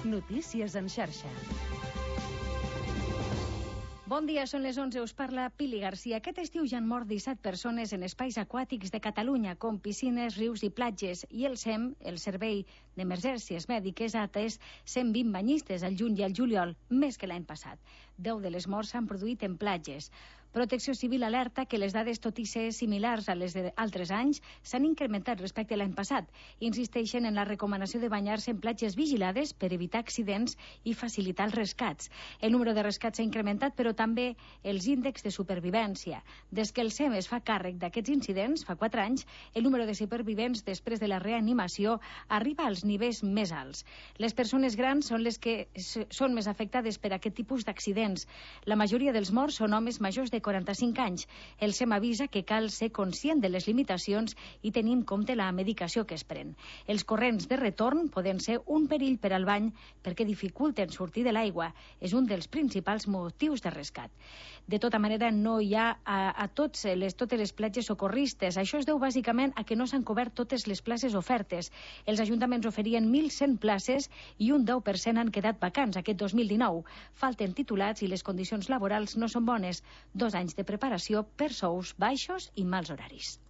Notícies en xarxa. Bon dia, són les 11, us parla Pili Garcia. Aquest estiu ja han mort 17 persones en espais aquàtics de Catalunya, com piscines, rius i platges, i el SEM, el Servei d'Emergències Mèdiques, ha atès 120 banyistes al juny i al juliol, més que l'any passat. 10 de les morts s'han produït en platges. Protecció Civil alerta que les dades, tot i ser similars a les d'altres anys, s'han incrementat respecte a l'any passat. Insisteixen en la recomanació de banyar-se en platges vigilades per evitar accidents i facilitar els rescats. El número de rescats s'ha incrementat, però també els índexs de supervivència. Des que el SEM es fa càrrec d'aquests incidents, fa 4 anys, el número de supervivents després de la reanimació arriba als nivells més alts. Les persones grans són les que són més afectades per aquest tipus d'accidents. La majoria dels morts són homes majors de 45 anys. El SEM avisa que cal ser conscient de les limitacions i tenir en compte la medicació que es pren. Els corrents de retorn poden ser un perill per al bany perquè dificulten sortir de l'aigua. És un dels principals motius de rescat. De tota manera, no hi ha a totes les platges socorristes. Això es deu bàsicament a que no s'han cobert totes les places ofertes. Els ajuntaments oferien 1.100 places i un 10% han quedat vacants aquest 2019. Falten titulats i les condicions laborals no són bones. 2 anys de preparació per sous baixos i mals horaris.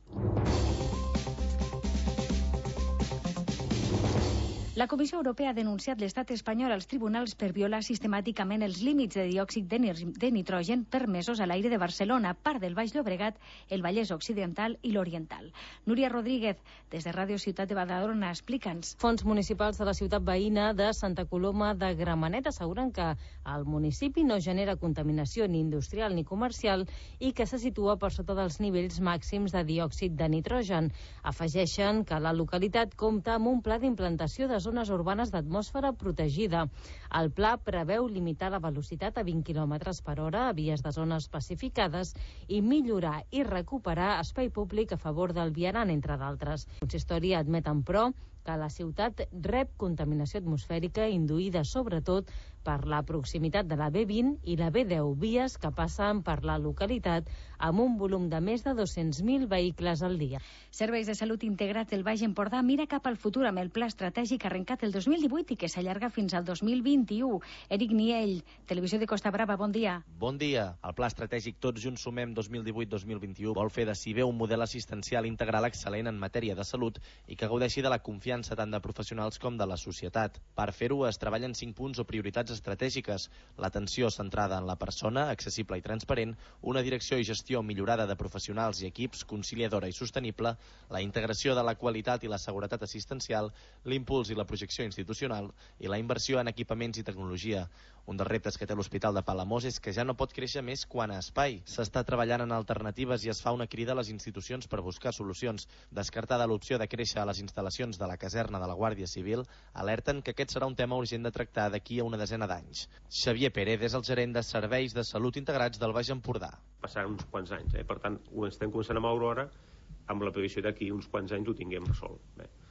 La Comissió Europea ha denunciat l'estat espanyol als tribunals per violar sistemàticament els límits de diòxid de nitrogen permesos a l'aire de Barcelona, part del Baix Llobregat, el Vallès Occidental i l'Oriental. Núria Rodríguez, des de Ràdio Ciutat de Badalona, explica'ns. Fons municipals de la ciutat veïna de Santa Coloma de Gramenet asseguren que el municipi no genera contaminació ni industrial ni comercial i que se situa per sota dels nivells màxims de diòxid de nitrogen. Afegeixen que la localitat compta amb un pla d'implantació de zones urbanes d'atmosfera protegida. El pla preveu limitar la velocitat a 20 km per hora a vies de zones pacificades i millorar i recuperar espai públic a favor del vianant, entre d'altres. El consistori admeten, però, que la ciutat rep contaminació atmosfèrica induïda sobretot per la proximitat de la B20 i la B10, vies que passen per la localitat amb un volum de més de 200.000 vehicles al dia. Serveis de Salut Integrats del Baix Empordà mira cap al futur amb el pla estratègic arrencat el 2018 i que s'allarga fins al 2021. Eric Niell, Televisió de Costa Brava, bon dia. Bon dia. El pla estratègic Tots Junts Sumem 2018-2021 vol fer de CIBE un model assistencial integral excel·lent en matèria de salut i que gaudeixi de la confiança tant de professionals com de la societat. Per fer-ho es treballen 5 punts o prioritats estratègiques: l'atenció centrada en la persona, accessible i transparent, una direcció i gestió millorada de professionals i equips, conciliadora i sostenible, la integració de la qualitat i la seguretat assistencial, l'impuls i la projecció institucional i la inversió en equipaments i tecnologia. Un dels reptes que té l'Hospital de Palamós és que ja no pot créixer més quant a espai. S'està treballant en alternatives i es fa una crida a les institucions per buscar solucions. Descartada l'opció de créixer a les instal·lacions de la caserna de la Guàrdia Civil, alerten que aquest serà un tema urgent de tractar d'aquí a una desena d'anys. Xavier Pérez és el gerent de Serveis de Salut Integrats del Baix Empordà. Passaran uns quants anys, per tant, ho estem començant a moure ara amb la previsió d'aquí uns quants anys ho tinguem resolt.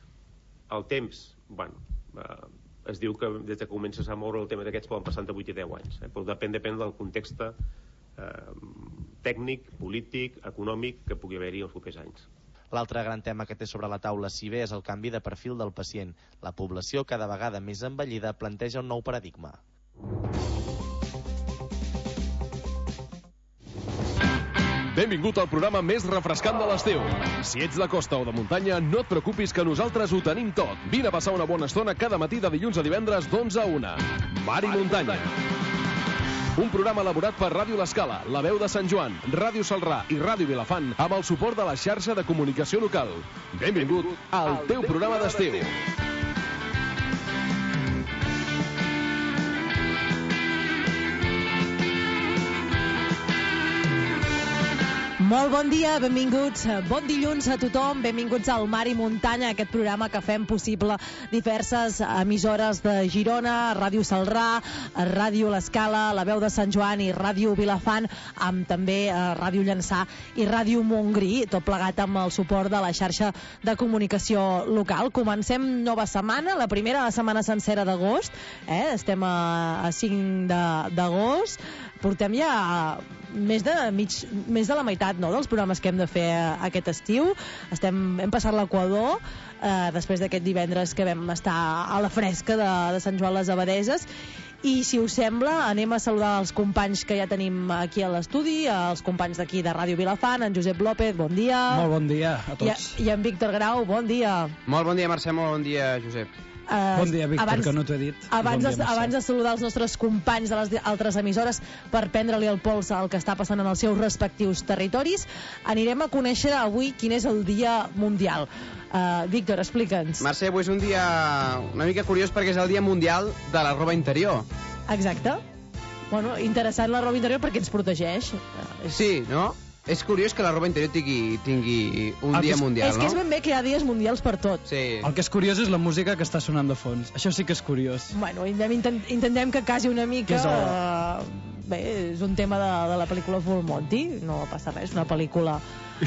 El temps, es diu que des que comences a moure el tema d'aquests poden passar entre 8 i 10 anys, però depèn del context tècnic, polític, econòmic que pugui haver-hi els propers anys. L'altre gran tema que té sobre la taula CIBE és el canvi de perfil del pacient. La població, cada vegada més envellida, planteja un nou paradigma. Benvingut al programa més refrescant de l'estiu. Si ets de costa o de muntanya, no et preocupis que nosaltres ho tenim tot. Vine a passar una bona estona cada matí de dilluns a divendres d'11 a 1. Mar i muntanya. Un programa elaborat per Ràdio L'Escala, La Veu de Sant Joan, Ràdio Salrà i Ràdio Vilafant amb el suport de la xarxa de comunicació local. Benvingut al teu programa d'estiu. Molt bon dia, benvinguts, bon dilluns a tothom, benvinguts al Mar i Muntanya, aquest programa que fem possible diverses emissores de Girona, Ràdio Salrà, Ràdio L'Escala, La Veu de Sant Joan i Ràdio Vilafant, amb també Ràdio Llançà i Ràdio Montgrí, tot plegat amb el suport de la xarxa de comunicació local. Comencem nova setmana, la primera la setmana sencera d'agost, estem a 5 d'agost, portem ja més de la meitat, no?, dels programes que hem de fer aquest estiu. Hem passat l'Equador, després d'aquest divendres que vam estar a la fresca de Sant Joan les Abadeses. I si us sembla, anem a saludar els companys que ja tenim aquí a l'estudi, els companys d'aquí de Ràdio Vilafant, en Josep López, bon dia. Molt bon dia a tots. I en Víctor Grau, bon dia. Molt bon dia, Mercè, molt bon dia, Josep. Bon dia, Víctor, que no t'ho he dit. Abans de saludar els nostres companys de les altres emissores per prendre-li el pols al que està passant en els seus respectius territoris, anirem a conèixer avui quin és el Dia Mundial. Víctor, explica'ns. Mercè, avui és un dia una mica curiós perquè és el Dia Mundial de la roba interior. Exacte. Bueno, interessant la roba interior perquè ens protegeix. Sí, no? És curiós que la roba interior tingui un dia mundial, no? És que és ben bé que hi ha dies mundials per tot. Sí. El que és curiós és la música que està sonant de fons. Això sí que és curiós. Bueno, intentem que casi una mica... Bé, és un tema de la pel·lícula Full Monty, no passa res, una pel·lícula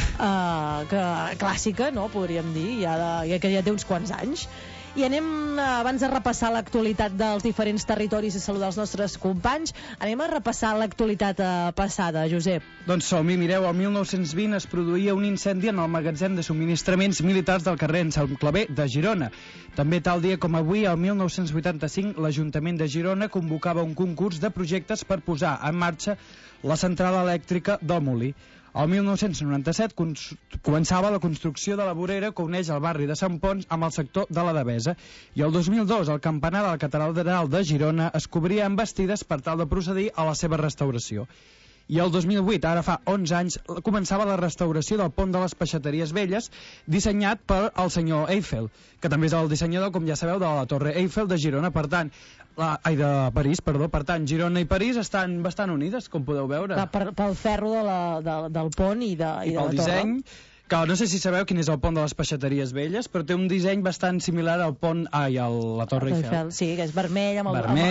clàssica, no?, podríem dir, que ja té uns quants anys. I anem, abans de repassar l'actualitat dels diferents territoris i saludar els nostres companys, anem a repassar l'actualitat passada, Josep. Doncs som-hi, mireu, el 1920 es produïa un incendi en el magatzem de subministraments militars del carrer en Sant Claver de Girona. També tal dia com avui, el 1985, l'Ajuntament de Girona convocava un concurs de projectes per posar en marxa la central elèctrica del Molí. El 1997 començava la construcció de la vorera que uneix el barri de Sant Ponç amb el sector de la Devesa. I el 2002 el campanar de la Catedral de Girona es cobria amb bastides per tal de procedir a la seva restauració. I el 2008, ara fa 11 anys, començava la restauració del pont de les Peixateries Velles, dissenyat per el senyor Eiffel, que també és el dissenyador, com ja sabeu, de la Torre Eiffel de Girona. Per tant, de París, perdó. Per tant, Girona i París estan bastant unides, com podeu veure. Pel ferro del pont i de la torre. I pel disseny, que no sé si sabeu quin és el pont de les Peixateries Velles, però té un disseny bastant similar al pont a la Torre Eiffel. Sí, que és vermell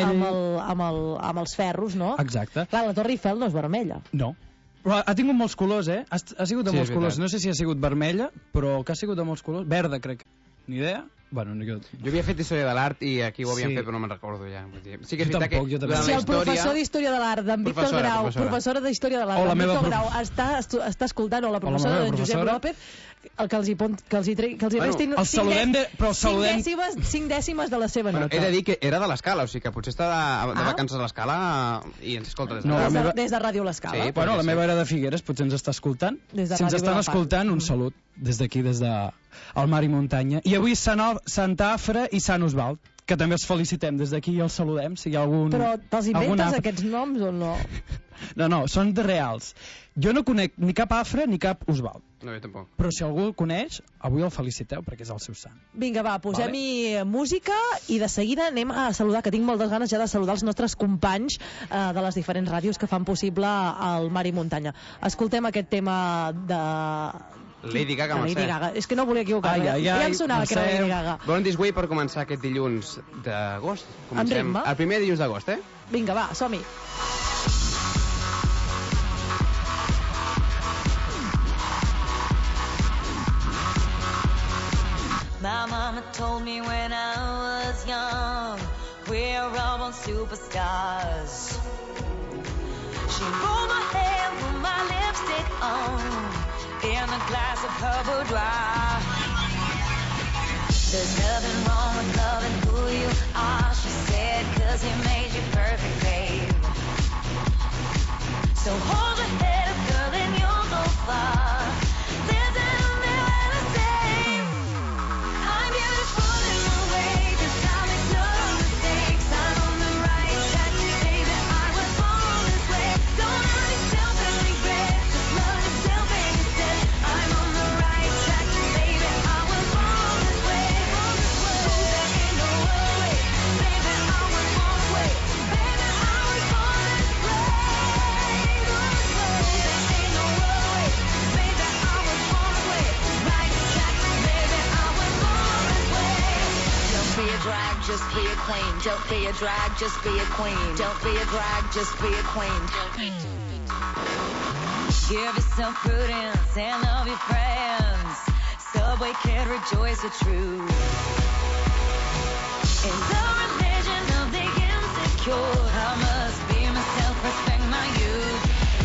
amb els ferros, no? Exacte. Clar, la Torre Eiffel no és vermella. No. Però ha tingut molts colors, eh? Ha sigut de molts colors. No sé si ha sigut vermella, però que ha sigut de molts colors. Verda, crec. Ni idea? Bueno, jo havia fet història de l'art i aquí ho havíem fet, però no me'n recordo ja. Sí que és veritat que durant la història... el professor d'història de l'art, d'en Víctor Grau, professora d'història de l'art, d'en Víctor Grau, està escoltant, o la professora d'en Josep López, el que els restin 5 dècimes de la seva nota. He de dir que era de l'Escala, o sigui que potser està de vacances a l'Escala i ens escolta des de des de Ràdio l'Escala. Bueno, la meva era de Figueres, potser ens està escoltant. Si ens estan escoltant, un salut des d'aquí, des del Mar i Muntanya. I avui Sant Afra i Sant Osvald, que també els felicitem des d'aquí i els saludem, si hi ha algun... Però te'ls inventes aquests noms o no? No, són reals. Jo no conec ni cap Afra ni cap Osvald. No, jo tampoc. Però si algú el coneix, avui el feliciteu, perquè és el seu sant. Vinga, va, posem-hi música i de seguida anem a saludar, que tinc moltes ganes ja de saludar els nostres companys de les diferents ràdios que fan possible el Mar i Muntanya. Escoltem aquest tema de... Lady Gaga, Mercè. És que no volia equivocar-me. Ja em sonava que era Lady Gaga. Bon disc per començar aquest dilluns d'agost. Amb ritme. El primer dilluns d'agost, eh? Vinga, va, som-hi. My mama told me when I was young, we're all born superstars. She rolled my hair, put my lipstick on, in a glass of her boudoir. There's nothing wrong with loving who you are, she said, 'cause he made you perfect, babe. So hold your head up, girl, and you'll go far. Listen to me when I say I'm beautiful in my way, 'cause I make no mistakes. I'm on the right track, baby, I was born this way. Don't hurt yourself and regret, just love yourself instead. I'm on the right track, baby, I was born this way. There ain't no other way, baby, I was born this way. Baby, I was born this way. There ain't no other way, baby, I was born this way. Right track, baby, I was born this way. Don't be a drag, just be a queen. Don't be a drag, just be a queen. Don't be a drag, just be a queen. Give yourself prudence and love your friends. Subway kid, rejoice the truth. In the religion of the insecure, I must be myself respect my youth.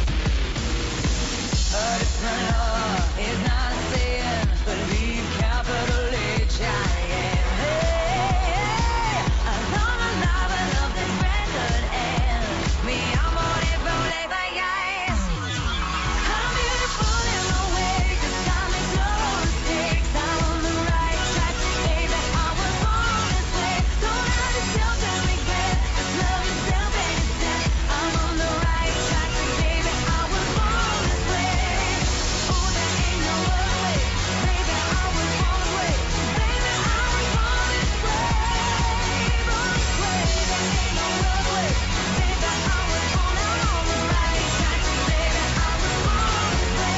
It's not law, it's not a sin, but leave capital H-I-M. Hey, I love my life, I love this record, and me, I'm on it, but yes. I'm beautiful in my way, 'cause I make no mistakes. I'm on the right track, baby, I was born this way. Don't have to tell them regret, just love yourself and instead. I'm on the right track, baby, I was born this way. Oh, there ain't no other way, baby, I was born this way. Baby, I was born this way, born this way. There ain't no other way, baby, I was born out on the right track, baby, I was born this way.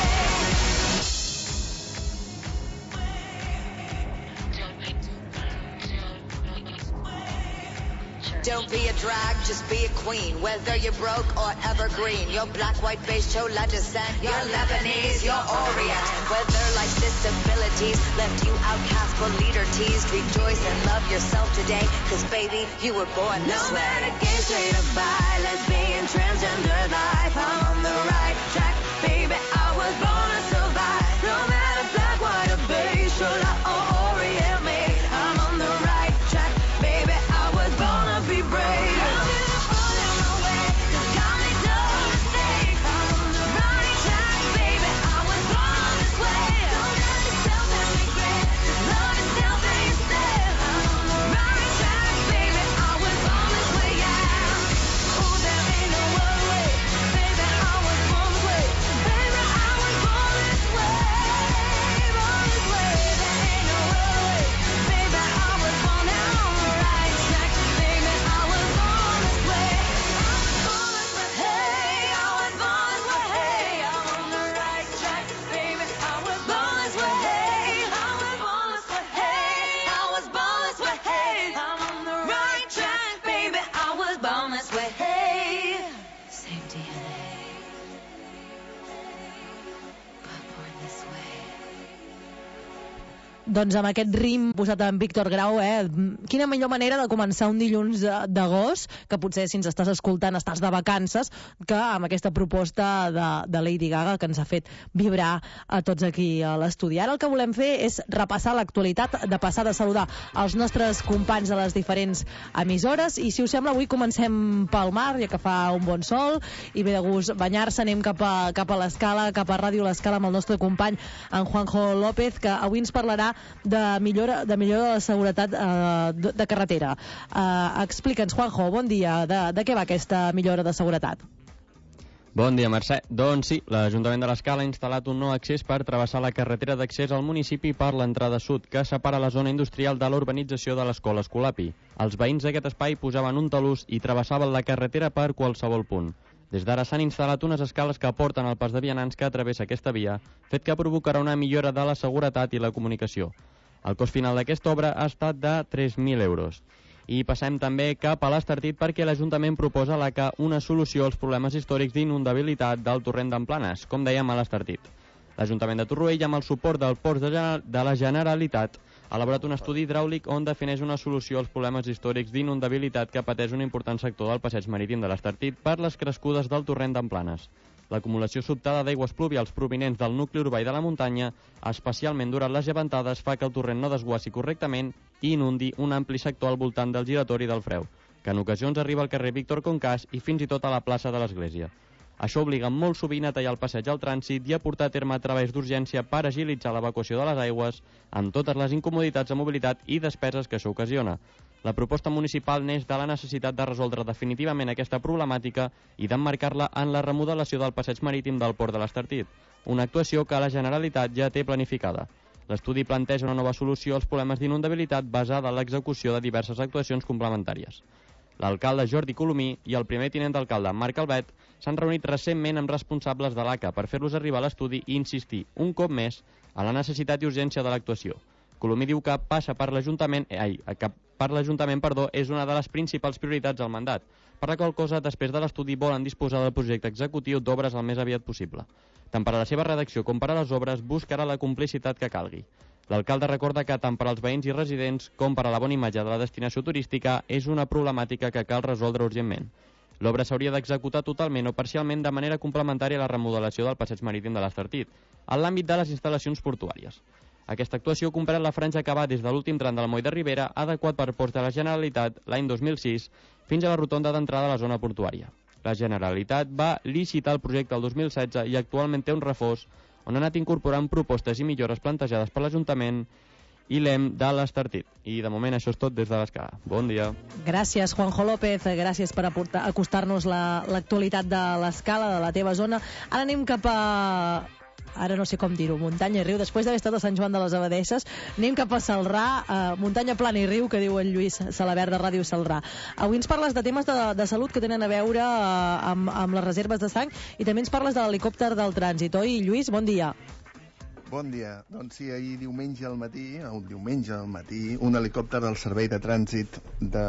Don't be a drag, just be a queen. Whether you're broke or evergreen, you're black, white, beige, chola descent, you're Lebanese, you're Orient. Whether life's disabilities left you outcast but leader teased, rejoice and love yourself today, 'cause baby, you were born this No way. matter gay, straight or bi, lesbian, transgender life, I'm on the right track, baby, I was born to survive. No matter black, white or beige, chola or Orient made, I'm on the right track, baby, I was born to be brave. I'm beautiful in my way, 'cause God made no mistake. I'm on the right track, baby, I was born this way. Don't have to tell them regret, just love yourself and instead. I'm on the right track, baby, I was born this way, yeah. Oh, there ain't no other way, baby, I was born this way. Baby, I was born this way, born this way. There ain't no other way, baby, I was born out on the right track, baby, I was born this way. Hey, I was born this way, hey, I'm on the right track, baby, I was born this way, hey, I was born this way, hey, I was born this way, hey, I'm on the right track, baby, I was born this way, hey. Same DNA, but born this way. Doncs amb aquest rim posat en Víctor Grau, quina millor manera de començar un dilluns d'agost, que potser si ens estàs escoltant estàs de vacances, que amb aquesta proposta de Lady Gaga que ens ha fet vibrar a tots aquí a l'estudi. Ara el que volem fer és repassar l'actualitat, de passar de saludar els nostres companys de les diferents emissores, i si us sembla avui comencem pel mar, ja que fa un bon sol i ve de gust banyar-se. Anem cap a l'Escala, cap a Ràdio l'Escala, amb el nostre company en Juanjo López, que avui ens parlarà de millora de la seguretat de carretera. Explica'ns, Juanjo, bon dia, de què va aquesta millora de seguretat? Bon dia, Mercè. Doncs sí, l'Ajuntament de l'Escala ha instal·lat un nou accés per travessar la carretera d'accés al municipi per l'entrada sud, que separa la zona industrial de la urbanització de l'Escola Escolapi. Els veïns d'aquest espai posaven un talús i travessaven la carretera per qualsevol punt. Des d'ara s'han instal·lat unes escales que porten al pas de vianants que travessa aquesta via, fet que provocarà una millora de la seguretat i la comunicació. El cost final d'aquesta obra ha estat de 3.000 euros. I passem també cap a l'Estartit, perquè l'Ajuntament proposa a l'ACA una solució als problemes històrics d'inundabilitat del torrent d'en Planes, com dèiem a l'Estartit. L'Ajuntament de Torroella, amb el suport del Ports de la Generalitat, ha elaborat un estudi hidràulic on defineix una solució als problemes històrics d'inundabilitat que pateix un important sector del passeig marítim de l'Estartit per les crescudes del torrent d'en Planes. L'acumulació sobtada d'aigües pluvials provinents del nucli urbà i de la muntanya, especialment durant les llevantades, fa que el torrent no desguassi correctament i inundi un ampli sector al voltant del giratori del Freu, que en ocasions arriba al carrer Víctor Concàs i fins i tot a la plaça de l'Església. Això obliga molt sovint a tallar el passeig al trànsit i a portar a terme treballs d'urgència per agilitzar l'evacuació de les aigües, amb totes les incomoditats de mobilitat i despeses que això ocasiona. La proposta municipal neix de la necessitat de resoldre definitivament aquesta problemàtica i d'emmarcar-la en la remodelació del passeig marítim del Port de l'Estartit, una actuació que la Generalitat ja té planificada. L'estudi planteja una nova solució als problemes d'inundabilitat basada en l'execució de diverses actuacions complementàries. L'alcalde Jordi Colomí i el primer tinent d'alcalde Marc Albet s'han reunit recentment amb responsables de l'ACA per fer-los arribar a l'estudi i insistir, un cop més, en la necessitat i urgència de l'actuació. Colomí diu que passa per l'Ajuntament, és una de les principals prioritats del mandat, per la qual cosa, després de l'estudi, volen disposar del projecte executiu d'obres el més aviat possible. Tant per a la seva redacció com per a les obres buscarà la complicitat que calgui. L'alcalde recorda que tant per als veïns i residents com per a la bona imatge de la destinació turística és una problemàtica que cal resoldre urgentment. L'obra s'hauria d'executar totalment o parcialment de manera complementària a la remodelació del passeig marítim de l'Estartit, en l'àmbit de les instal·lacions portuàries. Aquesta actuació comprèn la franja que va des de l'últim tram del moll de Ribera, adequat per ports de la Generalitat l'any 2006, fins a la rotonda d'entrada a la zona portuària. La Generalitat va licitar el projecte el 2016 i actualment té un reforç on ha anat incorporant propostes i millores plantejades per l'Ajuntament i l'EM de l'Estartit. I de moment això és tot des de l'Escala. Bon dia. Gràcies, Juanjo López, gràcies per acostar-nos l'actualitat de l'Escala, de la teva zona. Ara anem cap a... Ara no sé com dir-ho, muntanya i riu. Després d'haver estat a Sant Joan de les Abadesses, anem cap a Celrà, muntanya plana i riu, que diu el Lluís Salabert de Ràdio Celrà. Avui ens parles de temes de salut que tenen a veure amb les reserves de sang i també ens parles de l'helicòpter del trànsit, oi, Lluís? Bon dia. Bon dia. Doncs sí, ahir diumenge al matí, un helicòpter del Servei de Trànsit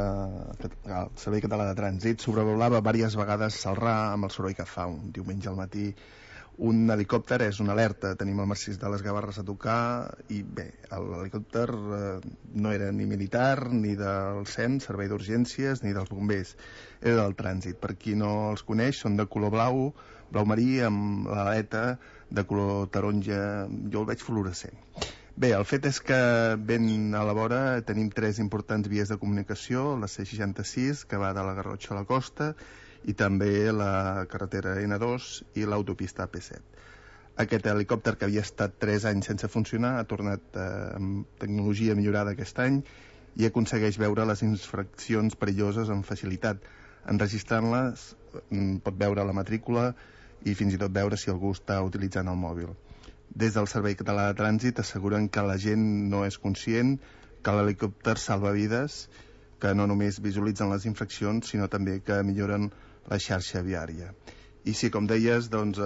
el Servei Català de Trànsit sobrevolava diverses vegades Celrà amb el soroll que fa un diumenge al matí. Un helicòpter és una alerta, tenim el massís de les Gavarres a tocar i bé, l'helicòpter no era ni militar, ni del SEM, Servei d'Urgències, ni dels bombers, era del trànsit. Per qui no els coneix, són de color blau marí amb l'aleta de color taronja, jo el veig fluorescent. Bé, el fet és que ben a la vora tenim 3 importants vies de comunicació, la C66, que va de la Garrotxa a la costa, i també la carretera N2 i l'autopista AP7. Aquest helicòpter, que havia estat 3 anys sense funcionar, ha tornat amb tecnologia millorada aquest any i aconsegueix veure les infraccions perilloses amb facilitat. Enregistrant-les pot veure la matrícula i fins i tot veure si algú està utilitzant el mòbil. Des del Servei Català de Trànsit asseguren que la gent no és conscient que l'helicòpter salva vides, que no només visualitzen les infraccions, sinó també que milloren la xarxa viària. I sí, com deies, doncs,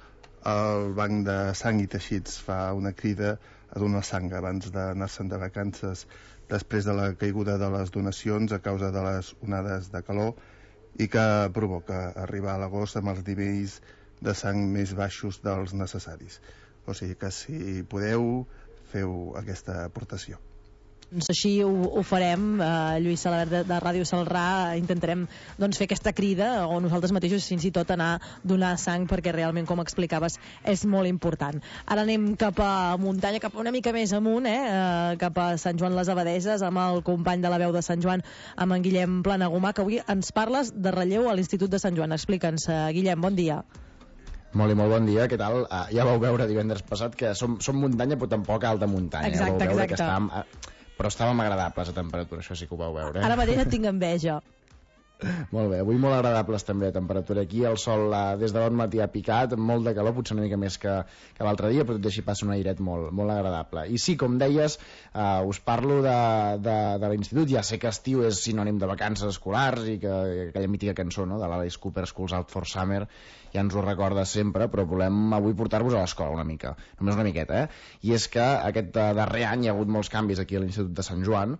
el Banc de Sang i Teixits fa una crida a donar sang abans d'anar-se'n de vacances després de la caiguda de les donacions a causa de les onades de calor i que provoca arribar a l'agost amb els nivells de sang més baixos dels necessaris. O sigui que si podeu, feu aquesta aportació. Doncs així ho farem, Lluís Salabert de Ràdio Celrà, intentarem fer aquesta crida o nosaltres mateixos fins i tot anar a donar sang perquè realment, com explicaves, és molt important. Ara anem cap a muntanya, cap una mica més amunt, cap a Sant Joan les Abadesses, amb el company de la veu de Sant Joan, amb en Guillem Planagumà, que avui ens parles de relleu a l'Institut de Sant Joan. Explica'ns, Guillem, bon dia. Molt bon dia, què tal? Ja vau veure divendres passat que som muntanya però tampoc alta muntanya. Exacte. Que però estàvem agradables a temperatura, això sí que ho vau veure. Ara mateix et tinc enveja. Molt bé, avui molt agradables també a temperatura aquí, el sol des de bon matí ha picat, molt de calor, potser una mica més que l'altre dia, però tot així passa un airet molt agradable. I sí, com deies, us parlo de l'institut, ja sé que estiu és sinònim de vacances escolars i que aquella mítica cançó, no?, de l'Alice Cooper, School's Out for Summer, ja ens ho recorda sempre, però volem avui portar-vos a l'escola una mica, només una miqueta, I és que aquest darrer any hi ha hagut molts canvis aquí a l'Institut de Sant Joan,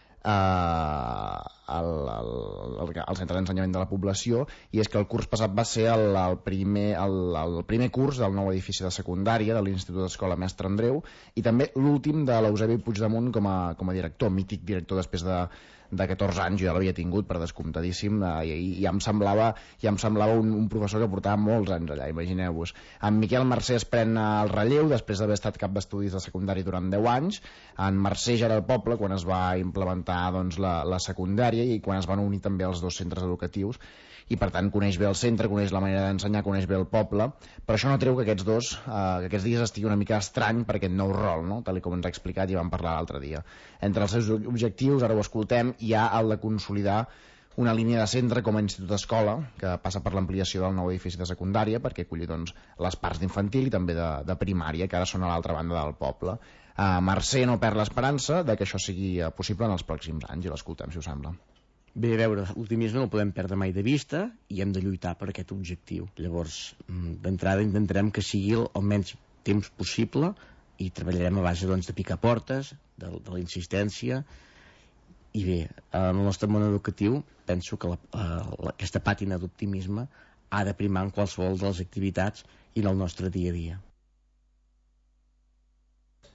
al centre d'ensenyament de la població, i és que el curs passat va ser el primer curs del nou edifici de secundària de l'Institut d'Escola Mestre Andreu i també l'últim de l'Eusebi Puigdemunt com a director, mític director després de 14 anys, jo ja l'havia tingut per descomptadíssim, i ja em semblava un professor que portava molts anys allà, imagineu-vos. En Miquel Mercè es pren el relleu després d'haver estat cap d'estudis de secundari durant 10 anys. En Mercè ja era al poble quan es va implementar la secundària i quan es van unir també els 2 centres educatius, i per tant coneix bé el centre, coneix la manera d'ensenyar, coneix bé el poble, però això no treu que aquests dies estigui una mica estrany per aquest nou rol, no?, tal com ens ha explicat i vam parlar l'altre dia. Entre els seus objectius, ara ho escoltem, hi ha el de consolidar una línia de centre com a institut d'escola, que passa per l'ampliació del nou edifici de secundària, perquè aculli les parts d'infantil i també de primària, que ara són a l'altra banda del poble. Mercè no perd l'esperança de que això sigui possible en els pròxims anys, i l'escoltem, si us sembla. Bé, a veure, l'optimisme no el podem perdre mai de vista i hem de lluitar per aquest objectiu. Llavors, d'entrada intentarem que sigui el menys temps possible i treballarem a base de picar portes, de la insistència. I bé, en el nostre món educatiu penso que aquesta pàtina d'optimisme ha de primar en qualsevol de les activitats i en el nostre dia a dia.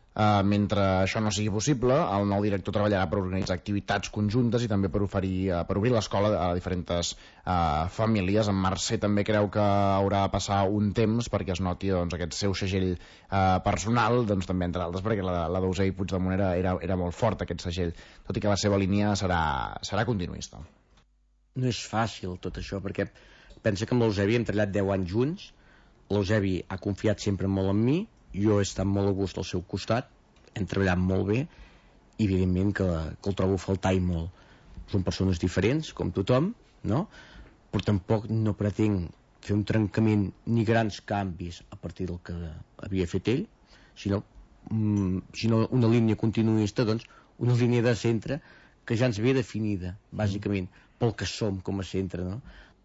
Mentre això no sigui possible, el nou director treballarà per organitzar activitats conjuntes i també per obrir l'escola a diferents famílies. En Mercè també creu que haurà de passar un temps perquè es noti aquest seu segell personal, també entre altres perquè la d'Eusebio Puigdemont era molt fort, aquest segell, tot i que la seva línia serà continuista. No és fàcil tot això, perquè pensa que amb l'Eusebi hem treballat 10 anys junts, l'Eusebi ha confiat sempre molt en mi, jo he estat molt a gust al seu costat, hem treballat molt bé i evidentment que el trobo a faltar i molt. Són persones diferents, com tothom, no? Però tampoc no pretenc fer un trencament ni grans canvis a partir del que havia fet ell, sinó una línia continuista, doncs una línia de centre que ja ens ve definida, bàsicament, pel que som com a centre, no?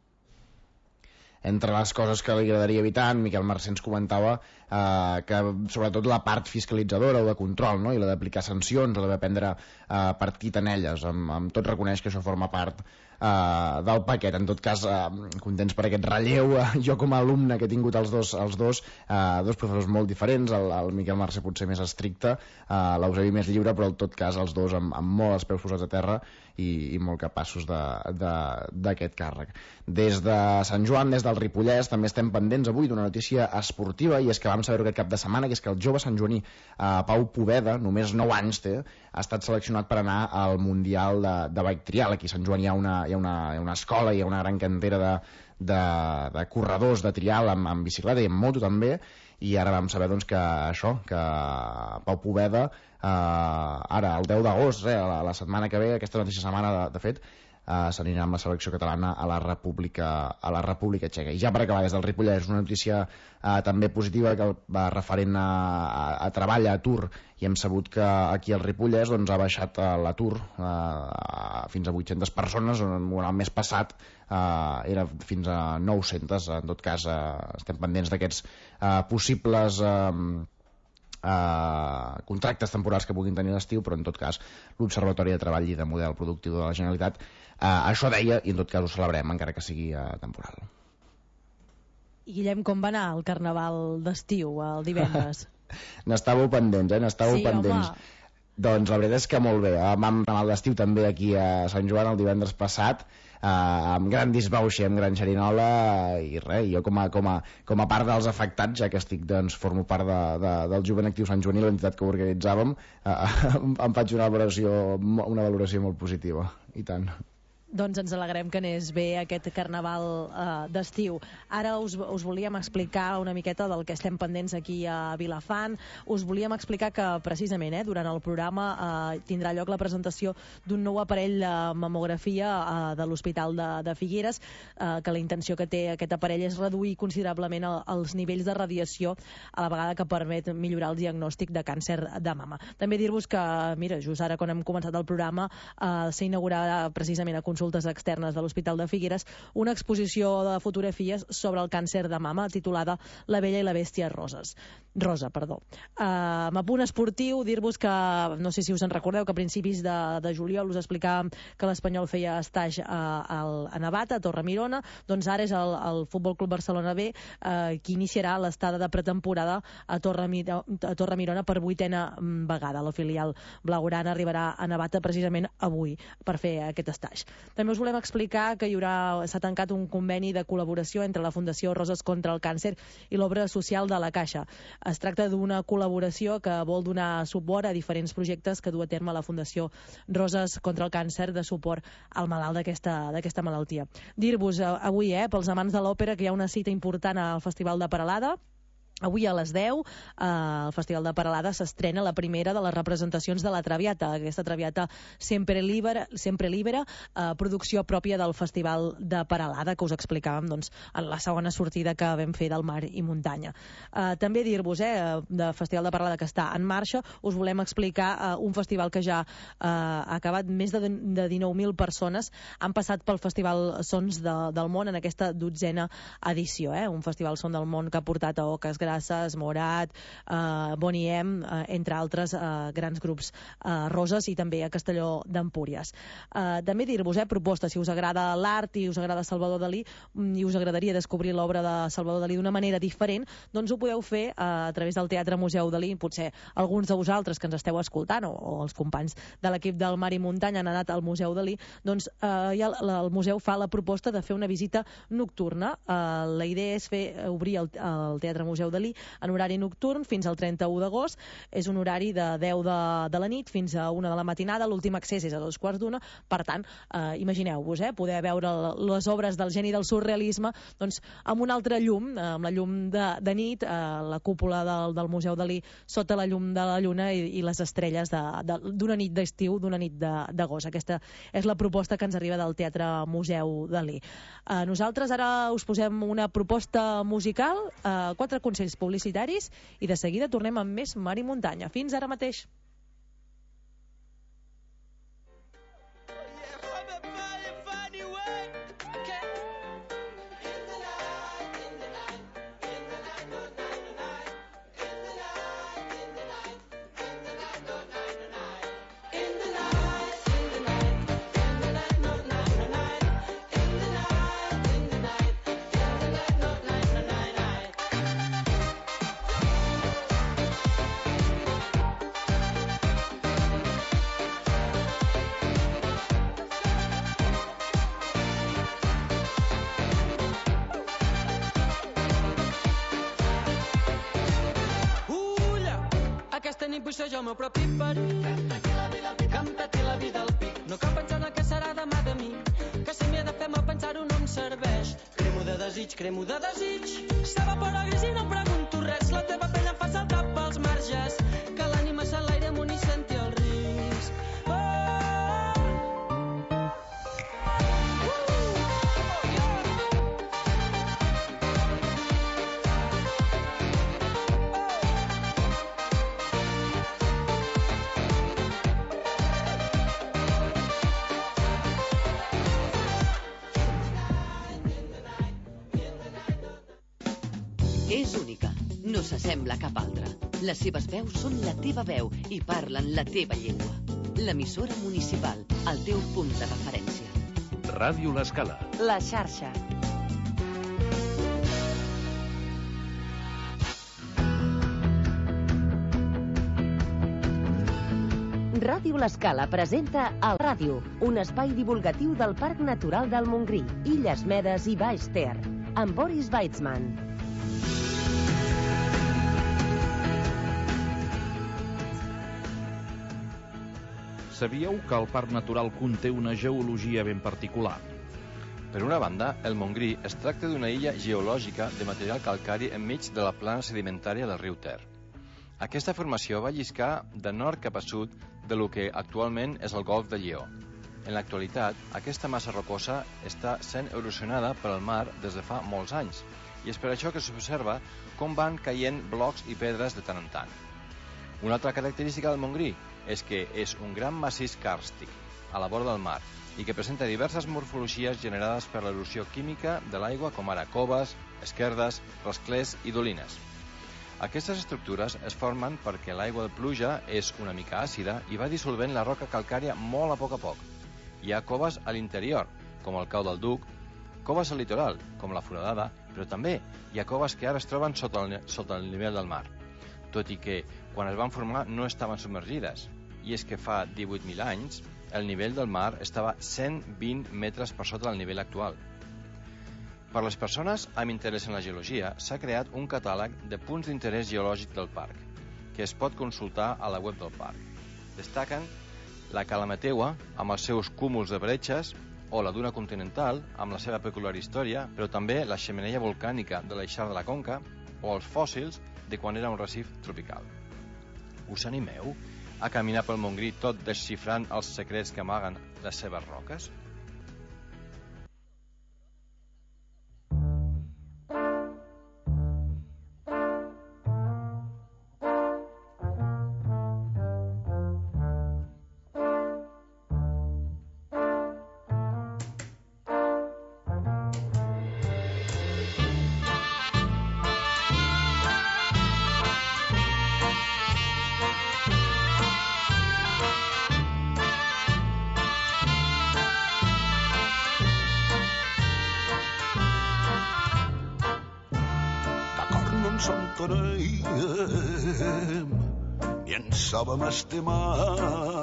Entre les coses que li agradaria evitar, en Miquel Mercè ens comentava que sobretot la part fiscalitzadora o de control, no? I la d'aplicar sancions o d'haver prendre partit en elles. Amb tot reconeix que això forma part del paquet. En tot cas, contents per aquest relleu. Jo com a alumne que he tingut els dos professors molt diferents, el Miquel Mercè potser més estricte, l'Eusebi més lliure, però en tot cas els dos amb molt els peus posats a terra i molt capaços d'aquest càrrec. Des de Sant Joan, des del Ripollès, també estem pendents avui d'una notícia esportiva, i és que vam saber aquest cap de setmana, que és que el jove santjoaní Pau Poveda, només 9 anys té, ha estat seleccionat per anar al Mundial de Bike Trial. Aquí a Sant Joan hi ha una escola, hi ha una gran cantera de corredors de trial amb bicicleta i amb moto també, i ara vam saber que Pau Poveda ara el 10 d'agost, la setmana que ve, aquesta mateixa setmana de fet, s'anirà amb la selecció catalana a la República Txeca. I ja per acabar, des del Ripollès, una notícia també positiva que va referent a treball, a atur, i hem sabut que aquí al Ripollès ha baixat l'atur fins a 800 persones, on el mes passat era fins a 900. En tot cas, estem pendents d'aquests possibles contractes temporals que puguin tenir a l'estiu, però en tot cas l'Observatori de Treball i de Model Productiu de la Generalitat això deia, i en tot cas ho celebrem encara que sigui temporal. I Guillem, com va anar el carnaval d'estiu el divendres? N'estàveu pendents, Sí, pendents. home. Doncs la veritat és que molt bé. Vam anar al d'estiu també aquí a Sant Joan el divendres passat, amb gran disbauxa, amb gran xerinola, i res, jo com a part dels afectats, ja que formo part del Jovent Actiu Sant Joaní, l'entitat que ho organitzàvem, em faig una valoració molt positiva, i tant. Doncs ens alegrem que anés bé aquest carnaval d'estiu. Ara us volíem explicar una miqueta del que estem pendents aquí a Vilafant. Us volíem explicar que precisament durant el programa tindrà lloc la presentació d'un nou aparell de mamografia de l'Hospital de Figueres, que la intenció que té aquest aparell és reduir considerablement els nivells de radiació, a la vegada que permet millorar el diagnòstic de càncer de mama. També dir-vos que, mira, just ara quan hem començat el programa, s'inaugurarà precisament a consultes externes de l'Hospital de Figueres una exposició de fotografies sobre el càncer de mama titulada La Bella i la Bèstia Rosa. Amb apunt esportiu, dir-vos que, no sé si us en recordeu, que a principis de juliol us explicàvem que l'Espanyol feia estatge a Navata, a Torremirona. Doncs ara és el Futbol Club Barcelona B qui iniciarà l'estada de pretemporada a Torremirona per 8a vegada. La filial blaugrana arribarà a Navata precisament avui per fer aquest estatge. També us volem explicar que s'ha tancat un conveni de col·laboració entre la Fundació Roses contra el Càncer i l'Obra Social de la Caixa. Es tracta d'una col·laboració que vol donar suport a diferents projectes que du a terme la Fundació Roses contra el Càncer de suport al malalt d'aquesta malaltia. Dir-vos avui, pels amants de l'òpera, que hi ha una cita important al Festival de Peralada. Avui a les 10 al Festival de Peralada s'estrena la primera de les representacions de la Traviata, aquesta Traviata Sempre Libera, producció pròpia del Festival de Peralada, que us explicàvem en la segona sortida que vam fer del Mar i Muntanya. També dir-vos, de Festival de Peralada que està en marxa, us volem explicar un festival que ja ha acabat. Més de 19.000 persones han passat pel Festival Sons del Món en aquesta 12a edició, un festival Son del Món que ha portat a Oques Grasses, Grasses, Morat, Bonnie M, entre altres grans grups roses, i també a Castelló d'Empúries. També dir-vos, propostes, si us agrada l'art i us agrada Salvador Dalí i us agradaria descobrir l'obra de Salvador Dalí d'una manera diferent, doncs ho podeu fer a través del Teatre Museu Dalí. Potser alguns de vosaltres que ens esteu escoltant o els companys de l'equip del Mar i Muntanya han anat al Museu Dalí, doncs el museu fa la proposta de fer una visita nocturna. La idea és obrir el Teatre Museu Dalí en horari nocturn fins al 31 d'agost. És un horari de 10 de la nit fins a 1 de la matinada. L'últim accés és a 2:15. Per tant, imagineu-vos, poder veure les obres del geni del surrealisme doncs, amb una altra llum, amb la llum de nit, la cúpula del Museu Dalí sota la llum de la lluna i les estrelles d'una nit d'estiu, d'una nit d'agost. Aquesta és la proposta que ens arriba del Teatre Museu Dalí. Nosaltres ara us posem una proposta musical, 4 consells publicitaris, i de seguida tornem amb més Mar i Muntanya. Fins ara mateix. Vull ser jo el meu propi perill, que em peti la vida al pic. No cal pensar en el que serà demà de mi, que si m'he de fer mal pensar-ho no em serveix. Cremo de desig, s'evapora gris i no pregunto res. La teva pena fa saltar pels marges, que l'ànima s'enlaire amunt i senti el risc. És única, no s'assembla a cap altra. Les seves veus són la teva veu i parlen la teva llengua. L'emissora municipal, el teu punt de referència. Ràdio L'Escala. La xarxa. Ràdio L'Escala presenta El Ràdio, un espai divulgatiu del Parc Natural del Montgrí, Illes Medes i Baix Ter, amb Boris Weitzman. Sabíeu que el Parc Natural conté una geologia ben particular? Per una banda, el Montgrí es tracta d'una illa geològica de material calcari enmig de la plana sedimentària del riu Ter. Aquesta formació va lliscar de nord cap a sud de lo que actualment és el Golf de Lleó. En l'actualitat, aquesta massa rocosa està sent erosionada pel mar des de fa molts anys, i és per això que s'observa com van caient blocs i pedres de tant en tant. Una altra característica del Montgrí és que és un gran massís càrstic a la vora del mar i que presenta diverses morfologies generades per l'erosió química de l'aigua, com ara coves, esquerdes, rasclers i dolines. Aquestes estructures es formen perquè l'aigua de pluja és una mica àcida i va dissolvent la roca calcària molt a poc. Hi ha coves a l'interior, com el Cau del Duc, coves al litoral, com la Foradada, però també hi ha coves que ara es troben sota el nivell del mar, tot i que quan es van formar no estaven submergides. I és que fa 18.000 anys el nivell del mar estava 120 metres per sota del nivell actual. Per les persones amb interès en la geologia s'ha creat un catàleg de punts d'interès geològic del parc, que es pot consultar a la web del parc. Destaquen la Cala Meteua, amb els seus cúmuls de bretxes, o la Duna Continental, amb la seva peculiar història, però també la xemeneia volcànica de l'Eixar de la Conca, o els fòssils de quan era un recif tropical. Us animeu a caminar pel Montgrí tot desxifrant els secrets que amaguen les seves roques? ens entenem ni ens sabem estimar.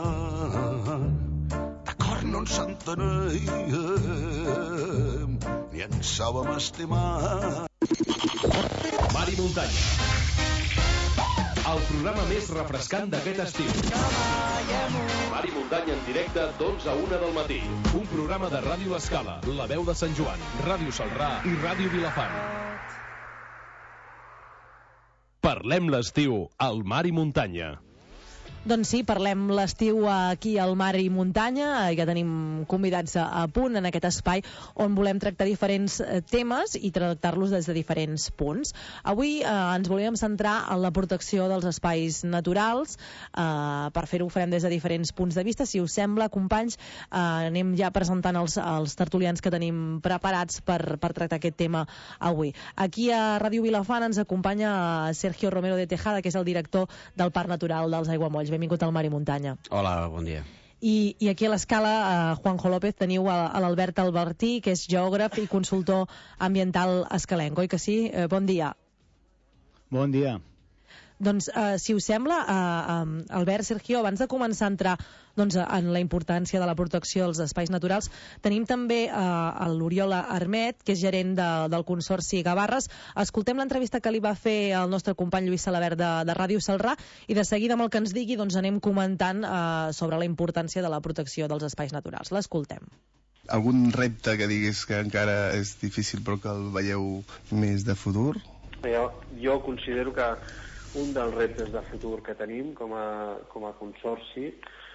D'acord, no ens entenem ni ens sabem estimar. Mar i muntanya. El programa més refrescant d'aquest estiu. Mar i muntanya en directe d'11 a 1 del matí. Un programa de Ràdio L'Escala, La Veu de Sant Joan, Ràdio Salrà i Ràdio Vilafant. Parlem l'estiu al Mar i muntanya. Doncs sí, parlem l'estiu aquí al Mar i Muntanya, ja tenim convidats a punt en aquest espai on volem tractar diferents temes i tractar-los des de diferents punts. Avui ens volíem centrar en la protecció dels espais naturals. Per fer-ho ho farem des de diferents punts de vista. Si us sembla, companys, anem ja presentant els tertulians que tenim preparats per tractar aquest tema avui. Aquí a Ràdio Vilafant ens acompanya Sergio Romero de Tejada, que és el director del Parc Natural dels Aiguamolls. Benvingut al Mar i Muntanya. Hola, bon dia. I aquí a l'escala, Juanjo López, teniu a l'Albert Albertí, que és geògraf i consultor ambiental escalenc, oi que sí? Bon dia. Bon dia. Doncs, si us sembla, Albert, Sergio, abans de començar a entrar en la importància de la protecció dels espais naturals, tenim també l'Oriol Armet, que és gerent del Consorci Gavarres. Escoltem l'entrevista que li va fer el nostre company Lluís Salabert de Ràdio Salrà i de seguida amb el que ens digui anem comentant sobre la importància de la protecció dels espais naturals. L'escoltem. Algun repte que diguis que encara és difícil però que el veieu més de futur? Jo considero que un dels reptes de futur que tenim com a consorci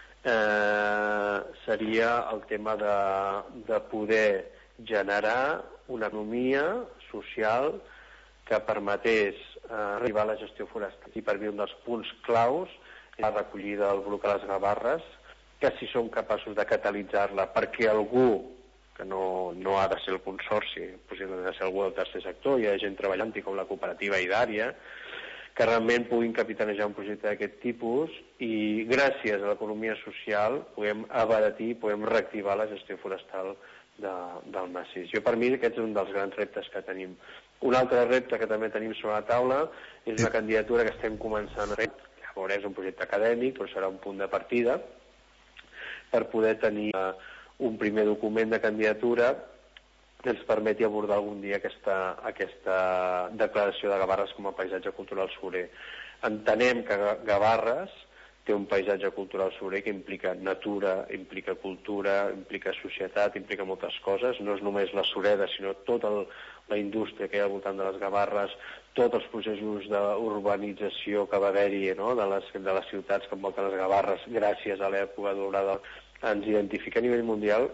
seria el tema de poder generar una economia social que permetés arribar a la gestió forestal. I per mi un dels punts claus és la recollida del bruc a les Gavarres, que si som capaços de catalitzar-la perquè algú que no ha de ser el consorci, possiblement ha de ser algú del tercer sector, hi ha gent treballant-hi com la cooperativa Idària, que realment puguin capitanejar un projecte d'aquest tipus i gràcies a l'economia social podem abaratir, podem reactivar la gestió forestal del massís. Per mi aquest és un dels grans reptes que tenim. Un altre repte que també tenim sobre la taula és una candidatura que estem començant a fer. Llavors és un projecte acadèmic, però serà un punt de partida per poder tenir un primer document de candidatura que ens permeti abordar algun dia aquesta declaració de Gavarres com a paisatge cultural surer. Entenem que Gavarres té un paisatge cultural surer que implica natura, implica cultura, implica societat, implica moltes coses. No és només la sureda, sinó tota la indústria que hi ha al voltant de les Gavarres, tots els processos d'urbanització que va haver-hi de les ciutats que envolten les Gavarres gràcies a l'època dorada ens identifica a nivell mundial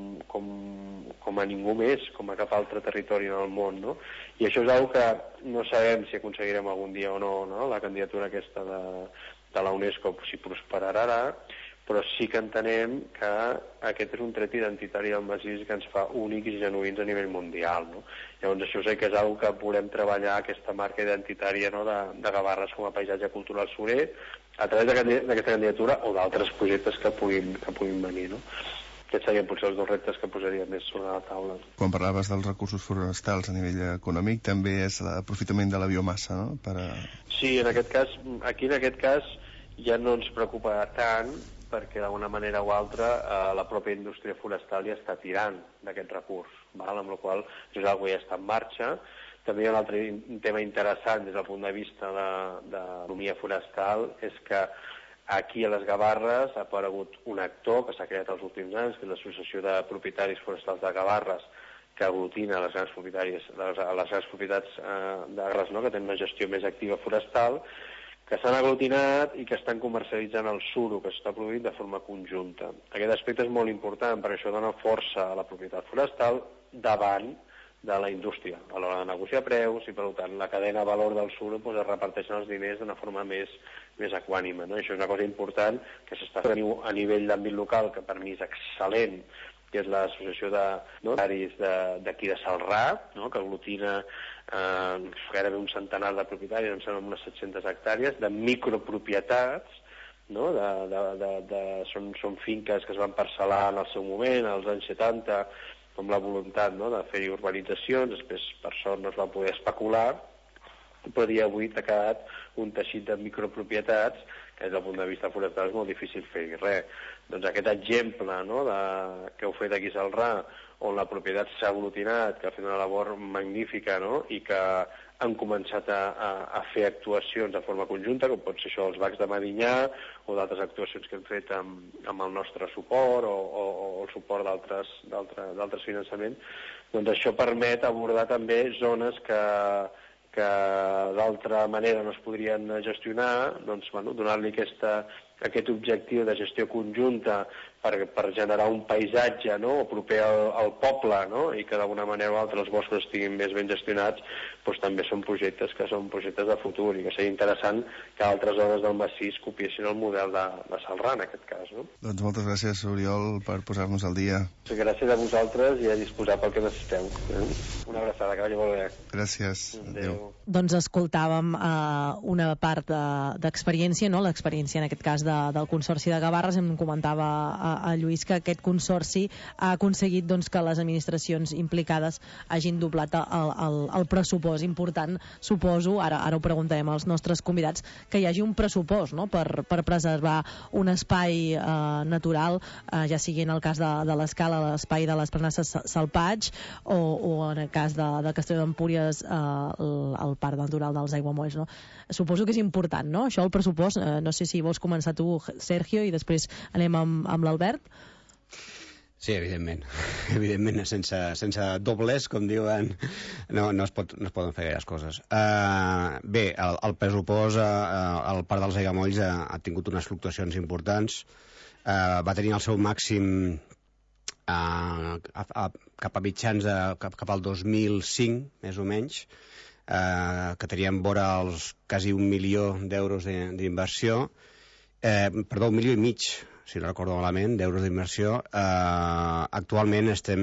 com a ningú més, com a cap altre territori en el món, no? I això és una que no sabem si aconseguirem algun dia o no, la candidatura aquesta de la UNESCO, si prosperarà, però sí que entenem que aquest és un tret identitari del massís que ens fa únics i genuïns a nivell mundial, no? Llavors això sé que és una que volem treballar, aquesta marca identitària de Gavarres com a paisatge cultural surer, a través d'aquesta candidatura o d'altres projectes que puguin venir, no? Aquests serien potser els dos reptes que posaria més sobre la taula. Quan parlaves dels recursos forestals a nivell econòmic, també és l'aprofitament de la biomassa, no? Sí, aquí en aquest cas ja no ens preocupa tant perquè d'una manera o altra la pròpia indústria forestal ja està tirant d'aquest recurs, amb la qual cosa és una cosa que ja està en marxa. També hi ha un altre tema interessant des del punt de vista de l'economia forestal, és que aquí a les Gavarres ha aparegut un actor que s'ha creat els últims anys, que és l'Associació de Propietaris Forestals de Gavarres, que aglutina les grans propietats de Gavarres, que tenen una gestió més activa forestal, que s'han aglutinat i que estan comercialitzant el suro que s'està produint de forma conjunta. Aquest aspecte és molt important perquè això dona força a la propietat forestal davant de la indústria a l'hora de negociar preus i, per tant, la cadena de valor del suro es reparteixen els diners d'una forma més equànime. Això és una cosa important que s'està fent a nivell d'àmbit local, que per mi és excel·lent, que és l'associació d'usuaris d'aquí de Salrà, que aglutina gairebé un centenar de propietaris, em sembla unes 700 hectàrees, de micropropietats, són finques que es van parcel·lar en el seu moment, als anys 70, amb la voluntat de fer-hi urbanitzacions, després per sort no es va poder especular, però a dia avui t'ha quedat un teixit de micropropietats que des del punt de vista forestal és molt difícil fer-hi res. Doncs aquest exemple, no?, que heu fet aquí a Celrà, on la propietat s'ha aglutinat, que ha fet una labor magnífica, no?, i que han començat a fer actuacions de forma conjunta, com pot ser això dels Bacs de Medinyà o d'altres actuacions que hem fet amb el nostre suport o el suport d'altres finançaments, doncs això permet abordar també zones que d'altra manera no es podrien gestionar, doncs, bueno, donar-li aquest objectiu de gestió conjunta per generar un paisatge, no?, proper al poble, no?, i que d'alguna manera o altra els boscos estiguin més ben gestionats, doncs també són projectes de futur i que seria interessant que altres zones del massís copiessin el model de Celrà, en aquest cas, no? Doncs moltes gràcies, Oriol, per posar-nos al dia. Gràcies a vosaltres i a disposar pel que necessiteu. Una abraçada, que vagi molt bé. Gràcies. Adéu. Doncs escoltàvem una part d'experiència, no?, l'experiència en aquest cas del Consorci de Gavarres. Em comentava a Lluís que aquest consorci ha aconseguit, doncs, que les administracions implicades hagin doblat el pressupost. Important, suposo, ara ho preguntarem als nostres convidats, que hi hagi un pressupost, no?, per preservar un espai natural, ja sigui en el cas de l'Escala, l'espai de les Planasses Salpatge, o en el cas de Castelló d'Empúries, el Parc Natural dels Aiguamolls, no? Suposo que és important, no?, això, el pressupost. No sé si vols començar tu, Sergio, i després anem amb l'Albert. Sí, evidentment. Evidentment, sense dobles, com diuen, no es poden fer gaires coses. Bé, el pressupost al Parc dels Aiguamolls ha tingut unes fluctuacions importants. Va tenir el seu màxim cap a mitjans cap al 2005, més o menys, que teníem vora els quasi 1 milió d'euros d'inversió, perdó, 1,5 milions, si no recordo malament, d'euros d'inversió. Actualment estem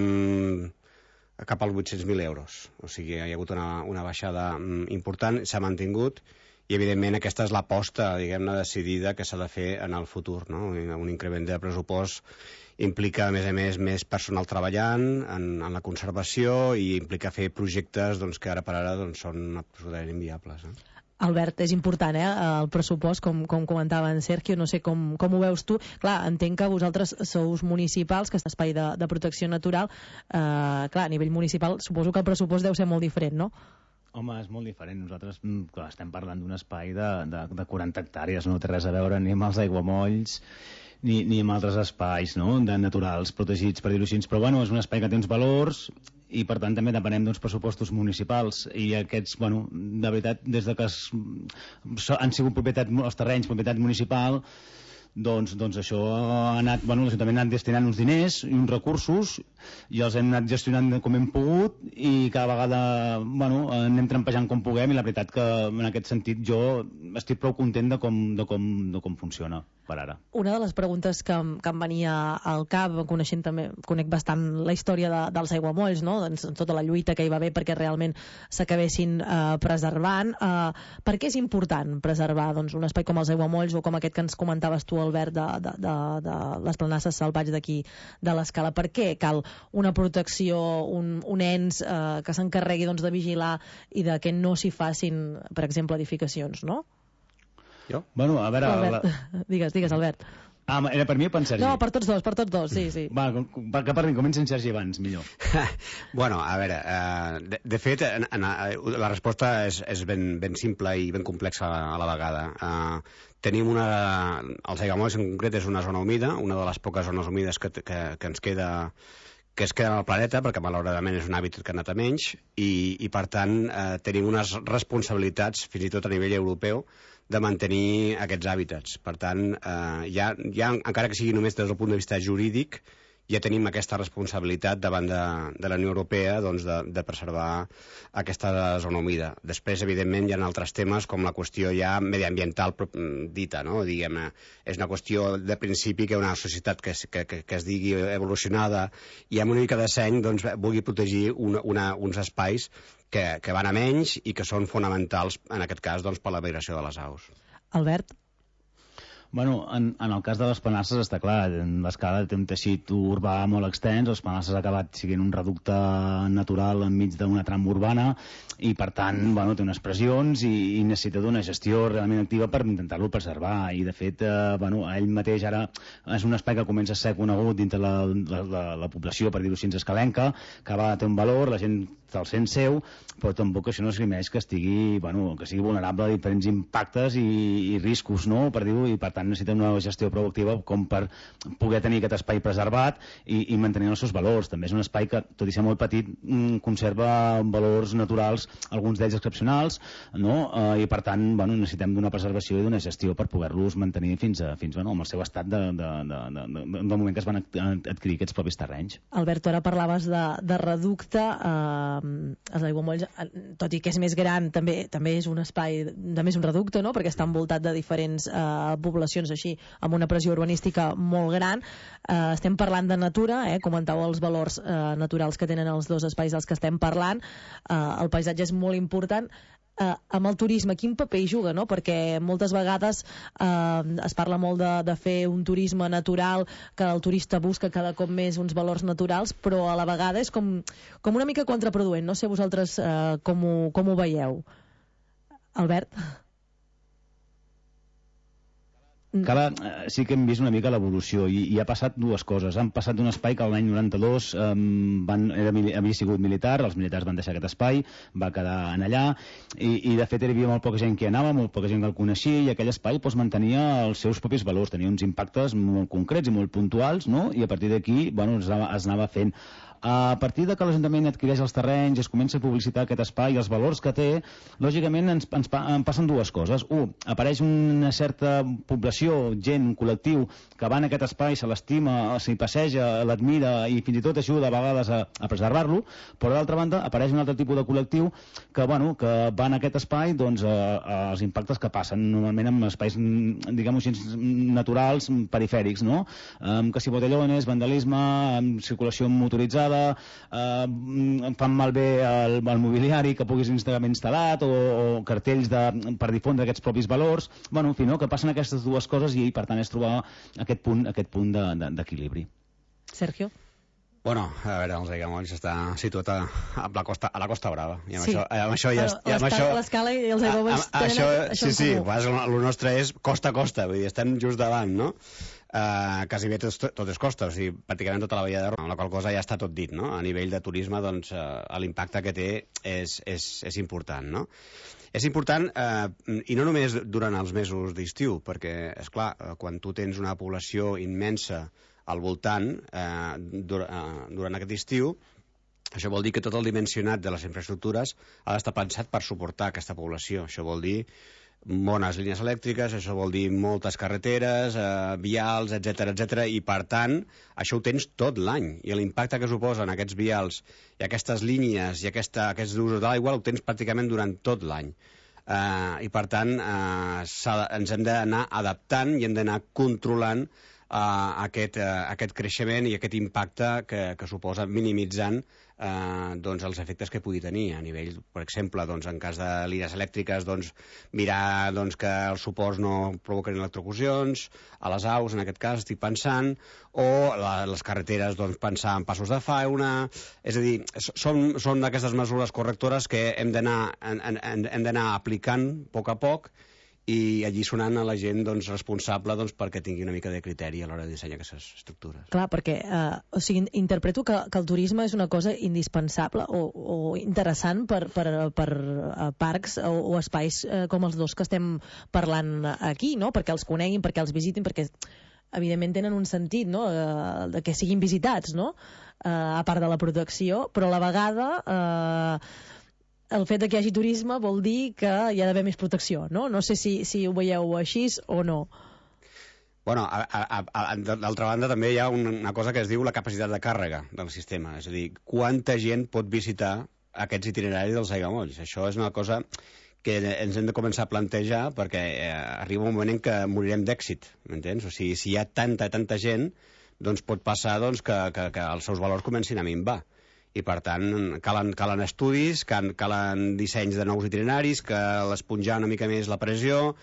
cap als 800.000 euros, o sigui, hi ha hagut una baixada important, s'ha mantingut, i evidentment aquesta és l'aposta, diguem-ne, decidida que s'ha de fer en el futur, no? Un increment de pressupost implica, a més, més personal treballant en la conservació i implica fer projectes que ara per ara són absolutament inviables. Albert, és important, el pressupost, com comentava en Sergio, no sé com ho veus tu. Clar, entenc que vosaltres sou municipals, que és espai de protecció natural. Clar, a nivell municipal suposo que el pressupost deu ser molt diferent, no? Home, és molt diferent. Nosaltres estem parlant d'un espai de 40 hectàrees, no té res a veure ni amb els aiguamolls ni amb altres espais, no?, de naturals protegits, per dir-ho així, però bueno, és un espai que té uns valors i per tant també depenem d'uns pressupostos municipals, i aquests, bueno, de veritat, des de que han sigut els terrenys propietat municipal, doncs això ha anat, bueno, l'Ajuntament ha anat destinant uns diners i uns recursos i els hem anat gestionant com hem pogut, i cada vegada, bueno, anem trampejant com puguem, i la veritat que en aquest sentit jo estic prou content de com funciona per ara. Una de les preguntes que em venia al cap, conec bastant la història dels aiguamolls, no?, doncs tota la lluita que hi va haver perquè realment s'acabessin preservant. Per què és important preservar un espai com els aiguamolls, o com aquest que ens comentaves tu, Albert, de les Planasses Salvatges d'aquí de l'Escala? Per què cal una protecció, un ens que s'encarregui de vigilar i de que no s'hi facin, per exemple, edificacions, no? Jo? Bueno, a veure... Digues, Albert. Era per mi o per en Sergi? No, per tots dos, sí. Va, que comenci en Sergi abans, millor. Bueno, a veure, de fet, la resposta és ben simple i ben complexa a la vegada. Tenim els aiguamolls en concret és una zona humida, una de les poques zones humides que ens queda al planeta, perquè malauradament és un hàbitat que ha anat a menys, i per tant tenim unes responsabilitats, fins i tot a nivell europeu, de mantenir aquests hàbitats. Per tant, ja, encara que sigui només des del punt de vista jurídic, ja tenim aquesta responsabilitat davant de la Unió Europea de preservar aquesta zona humida. Després, evidentment, hi ha altres temes com la qüestió ja mediambiental dita, no? Diguem-ne, és una qüestió de principi que una societat que es digui evolucionada i amb una mica de seny vulgui protegir uns espais que van a menys i que són fonamentals, en aquest cas, per la migració de les aus. Albert? Bueno, en el cas de les Panasses està clar, l'Escala té un teixit urbà molt extens, les Panasses ha acabat sent un reducte natural enmig d'una trama urbana i per tant, bueno, té unes pressions i necessita d'una gestió realment activa per intentar-lo preservar i de fet, bueno, ell mateix ara és un espai que comença a ser conegut dintre la població, per dir-ho així, escalenca, que va té un valor, la gent se'l sent seu, però tampoc això no esgrimeix que estigui, bueno, que sigui vulnerable a diferents impactes i riscos, no?, per dir-ho, i per tant necessita una gestió proactiva com per poder tenir aquest espai preservat i mantenir els seus valors. També és un espai que, tot i ser molt petit, conserva valors naturals, alguns d'ells excepcionals, no?, i per tant, bueno, necessitem d'una preservació i d'una gestió per poder-los mantenir fins bueno, amb el seu estat del moment que es van adquirir aquests propis terrenys. Albert, tu ara parlaves de reducte, els aiguamolls, tot i que és més gran, també és un espai, també és un reducte, no?, perquè està envoltat de diferents poblacions així, amb una pressió urbanística molt gran. Estem parlant de natura, comentàveu els valors naturals que tenen els dos espais dels que estem parlant. El paisatge és molt important. Amb el turisme, quin paper hi juga, no? Perquè moltes vegades es parla molt de fer un turisme natural, que el turista busca cada cop més uns valors naturals, però a la vegada és com una mica contraproduent. No sé vosaltres com ho veieu. Albert? Sí que hem vist una mica l'evolució i ha passat dues coses. Han passat d'un espai que l'any 92 havia sigut militar, els militars van deixar aquest espai, va quedar en allà i de fet hi havia molt poca gent que hi anava, molt poca gent que el coneixia i aquell espai mantenia els seus propis valors, tenia uns impactes molt concrets i molt puntuals, no? I a partir d'aquí es anava fent. A partir de que l'Ajuntament adquireix els terrenys i es comença a publicitar aquest espai i els valors que té, lògicament ens passen dues coses. Apareix una certa població, gent, un col·lectiu que va en aquest espai, se l'estima, s'hi passeja, l'admira i fins i tot ajuda a vegades a preservar-lo, però d'altra banda apareix un altre tipus de col·lectiu que va en aquest espai als impactes que passen normalment en espais, diguem-ho així, naturals, perifèrics, no? Que si botellones, vandalisme, circulació motoritzada, fan malbé el mobiliari que puguis estar instal·lat o cartells per difondre aquests propis valors, bueno, en fi, no? Que passen aquestes dues coses i per tant és trobar aquest punt d'equilibri. Sergio? Bueno, a veure, els aiguamolls està situat a la Costa Brava. I amb sí, això ja... l'escala i els aiguamolls tenen això en comú. El nostre és costa a costa, vull dir, estem just davant, no? Quasi bé tot és costa, o sigui, pràcticament tota la Badia de Roma, amb la qual cosa ja està tot dit, no? A nivell de turisme, doncs, l'impacte que té és important, no? És important, i no només durant els mesos d'estiu, perquè, esclar, quan tu tens una població immensa al voltant, durant aquest estiu, això vol dir que tot el dimensionat de les infraestructures ha d'estar pensat per suportar aquesta població. Això vol dir bones línies elèctriques, això vol dir moltes carreteres, vials, etc. I per tant, això ho tens tot l'any i l'impacte que suposen aquests vials i aquestes línies i aquests usos de l'aigua ho tens pràcticament durant tot l'any. I per tant ens hem d'anar adaptant i hem d'anar controlant aquest creixement i aquest impacte que suposa, minimitzant els efectes que pugui tenir a nivell, per exemple, en cas de línies elèctriques, mirar que els suports no provoquen electrocucions, a les aus, en aquest cas, estic pensant, o les carreteres, pensar en passos de fauna. És a dir, són aquestes mesures correctores que hem d'anar aplicant a poc i alliçonant a la gent responsable perquè tingui una mica de criteri a l'hora de dissenyar aquestes estructures. Clar, perquè interpreto que el turisme és una cosa indispensable o interessant per parcs o espais com els dos que estem parlant aquí, no? Perquè els coneguin, perquè els visitin, perquè evidentment tenen un sentit, no? De que siguin visitats, no? A part de la protecció, però a la vegada el fet que hi hagi turisme vol dir que hi ha d'haver més protecció, no? No sé si ho veieu així o no. Bueno, d'altra banda també hi ha una cosa que es diu la capacitat de càrrega del sistema, és a dir, quanta gent pot visitar aquests itineraris dels aiguamolls. Això és una cosa que ens hem de començar a plantejar perquè arriba un moment en què morirem d'èxit, m'entens? O sigui, si hi ha tanta gent, doncs pot passar que els seus valors comencin a minvar. I per tant calen estudis, calen dissenys de nous itineraris, que l'esponjar una mica més la pressió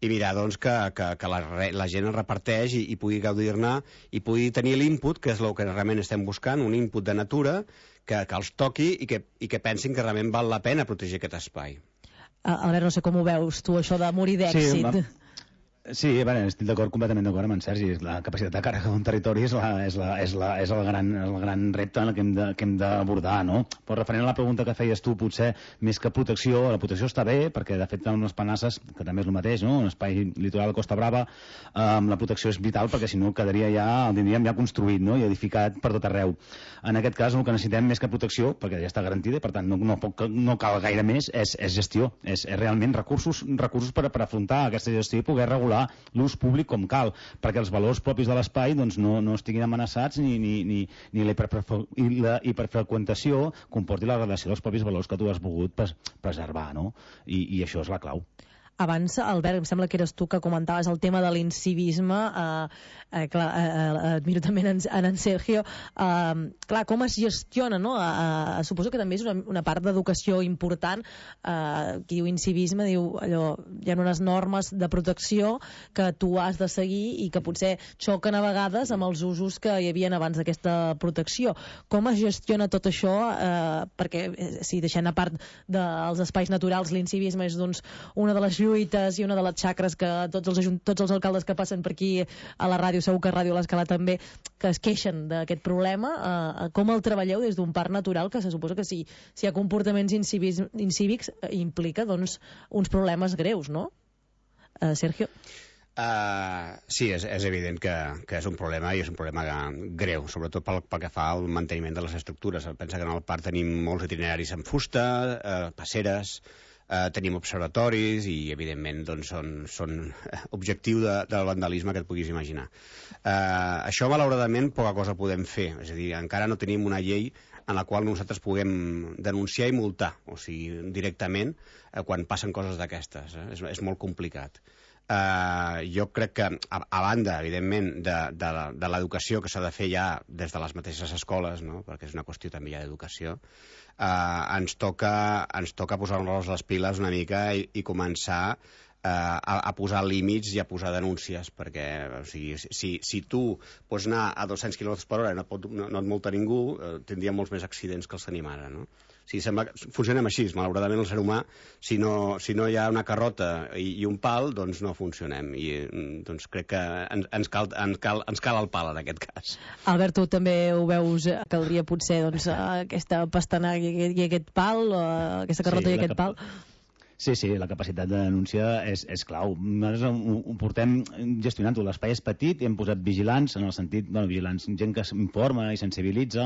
i mirar doncs, que la gent es reparteix i pugui gaudir-ne i pugui tenir l'input, que és el que realment estem buscant, un input de natura que els toqui i que pensin que realment val la pena protegir aquest espai. Albert, no sé com ho veus tu, això de morir d'èxit. Sí, estic completament d'acord amb en Sergi. La capacitat de càrrega d'un territori és el gran repte en el que hem d'abordar, no? Però referent a la pregunta que feies tu, potser més que protecció, la protecció està bé, perquè de fet en les Panasses, que també és el mateix, no? Un espai litoral de Costa Brava, la protecció és vital, perquè si no quedaria el tindríem ja construït, no? I edificat per tot arreu. En aquest cas el que necessitem més que protecció, perquè ja està garantida i per tant no cal gaire més, és gestió, és realment recursos per afrontar aquesta gestió i poder regular l'ús públic com cal, perquè els valors propis de l'espai doncs, no estiguin amenaçats ni la hiperfreqüentació comporti la relació dels propis valors que tu has volgut preservar, no? I això és la clau. Abans, Albert, em sembla que eres tu que comentaves el tema de l'incivisme. Admiro també en Sergio. Clar, com es gestiona, no? Suposo que també és una part d'educació important. Qui diu incivisme diu allò, hi ha unes normes de protecció que tu has de seguir i que potser xoquen a vegades amb els usos que hi havia abans d'aquesta protecció. Com es gestiona tot això? Perquè, si deixant a part dels espais naturals, l'incivisme és una de les lluites i una de les xacres que tots els alcaldes que passen per aquí a la ràdio, segur que a Ràdio L'Escala també, que es queixen d'aquest problema. Com el treballeu des d'un parc natural que se suposa que si hi ha comportaments incívics implica uns problemes greus, no? Sergio? Sí, és evident que és un problema i és un problema greu, sobretot pel que fa al manteniment de les estructures. Pensa que en el parc tenim molts itineraris en fusta, passeres, tenim observatoris i evidentment doncs, són objectiu del vandalisme que et puguis imaginar. Això malauradament poca cosa podem fer, és a dir, encara no tenim una llei en la qual nosaltres puguem denunciar i multar, o sigui, directament quan passen coses d'aquestes. És molt complicat. Jo crec que a banda, evidentment, de l'educació que s'ha de fer ja des de les mateixes escoles, no? Perquè és una qüestió també ja d'educació, ens toca posar-nos les piles una mica i començar a posar límits i a posar denúncies, perquè o sigui, si tu pots anar a 200 km/h i no et multa ningú, tindria molts més accidents que els tenim ara, no? O sigui, sembla que funcionem així. Malauradament el ser humà, si no hi ha una carrota i un pal, doncs no funcionem. I doncs crec que ens cal el pal en aquest cas. Albert, tu també ho veus, caldria potser aquesta pastanaga i aquest pal, aquesta carrota i aquest pal? Sí, la capacitat de denúncia és clau. Nosaltres ho portem gestionant-ho. L'espai és petit i hem posat vigilants, en el sentit, vigilants, gent que s'informa i sensibilitza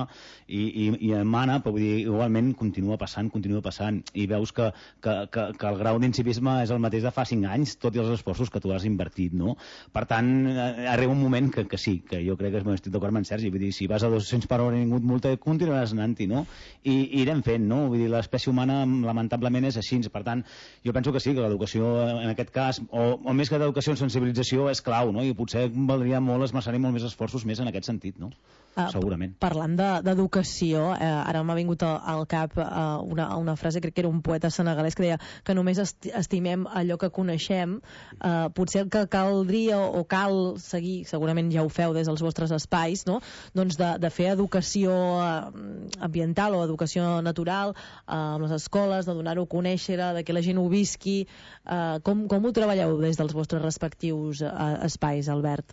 i emana, però vull dir, igualment continua passant, i veus que el grau d'incivisme és el mateix de fa 5 anys, tot i els esforços que tu has invertit, no? Per tant, arriba un moment que sí, que jo crec que estic d'acord amb en Sergi, vull dir, si vas a 200 per hora i ningú et multa, continuaràs anant-hi, no? I irem fent, no? Vull dir, l'espècie humana lamentablement és així, per tant, jo penso que sí, que l'educació en aquest cas, o més que d'educació en sensibilització, és clau, no? I potser valdria molt esmerçar-hi molt més esforços més en aquest sentit, no? Segurament. Parlant d'educació, ara m'ha vingut al cap una frase, crec que era un poeta senegalès que deia que només estimem allò que coneixem. Potser el que caldria o cal seguir, segurament ja ho feu des dels vostres espais, no? Doncs de fer educació ambiental o educació natural amb les escoles, de donar-ho a conèixer, de que la gent ho visqui. Com ho treballeu des dels vostres respectius espais, Albert?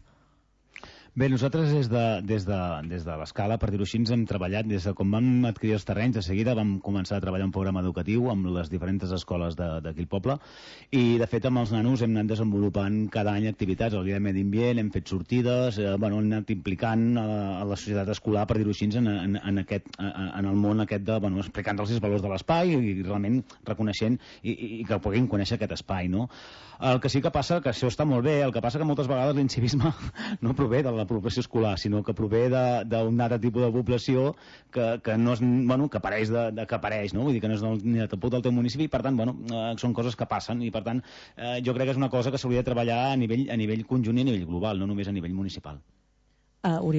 Bé, nosaltres des de l'Escala, per dir-ho així, hem treballat des de com vam adquirir els terrenys, de seguida vam començar a treballar un programa educatiu amb les diferents escoles d'aquí al poble, i de fet amb els nanos hem anat desenvolupant cada any activitats. El dia de medi ambient hem fet sortides, hem anat implicant a la societat escolar, per dir-ho així, en el món aquest de, explicant-los els valors de l'espai i realment reconeixent i que puguin conèixer aquest espai, no? El que sí que passa, que això està molt bé, el que passa que moltes vegades l'incivisme no prové de la població escolar, sinó que prové d'un altre tipus de població que no és, que apareix, no? Vull dir que no és ni de tampoc del teu municipi, i per tant, són coses que passen, i per tant jo crec que és una cosa que s'hauria de treballar a nivell conjunt i a nivell global, no només a nivell municipal. Oriol?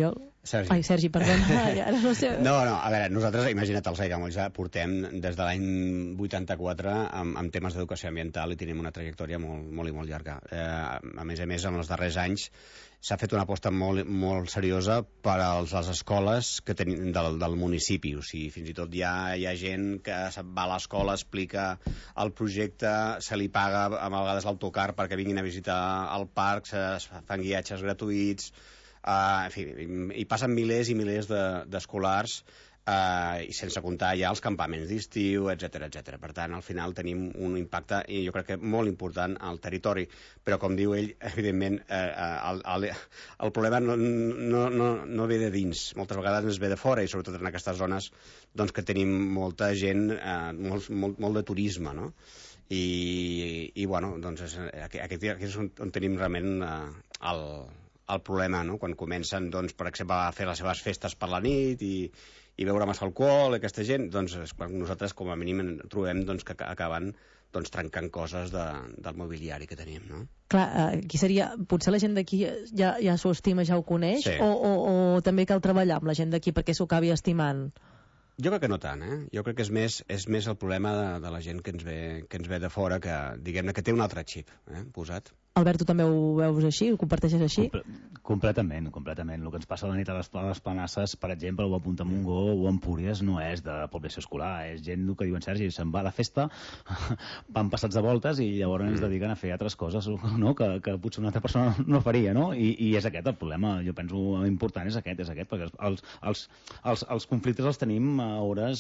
Sergi. Ai, Sergi, perdona, ara no sé... No, a veure, nosaltres, imagina't, els aiguamolls portem des de l'any 84 amb temes d'educació ambiental i tenim una trajectòria molt i molt llarga. A més, en els darrers anys s'ha fet una aposta molt seriosa per a les escoles que tenim del municipi. O sigui, fins i tot hi ha gent que va a l'escola, explica el projecte, se li paga a vegades l'autocar perquè vinguin a visitar el parc, es fan guiatges gratuïts, en fi, hi passen milers i milers d'escolars, i sense comptar ja els campaments d'estiu, etc. Per tant, al final tenim un impacte, i jo crec que molt important al territori, però com diu ell, evidentment el problema no ve de dins, moltes vegades ens ve de fora, i sobretot en aquestes zones doncs, que tenim molta gent, molt de turisme, no? I bueno, doncs aquí és on tenim realment el problema, no? Quan comencen, doncs, per exemple, a fer les seves festes per la nit i beure massa alcohol, aquesta gent, doncs quan nosaltres com a mínim trobem doncs, que acaben doncs, trencant coses del mobiliari que tenim, no? Clar, aquí seria... Potser la gent d'aquí ja s'ho estima, ja ho coneix, sí. o també cal treballar amb la gent d'aquí perquè s'ho acabi estimant? Jo crec que no tant, eh? Jo crec que és més el problema de la gent que ens ve de fora, que diguem-ne que té un altre xip posat. Albert, tu també ho veus així? Ho comparteixes així? Completament. El que ens passa a la nit a les Planasses, per exemple, o a Puntamongó o a Empúries, no és de població escolar, és gent que diuen, Sergi, se'n va a la festa, van passats de voltes i llavors ens dediquen a fer altres coses, no? que potser una altra persona no faria, no? I és aquest el problema, jo penso important és aquest, perquè els conflictes els tenim a hores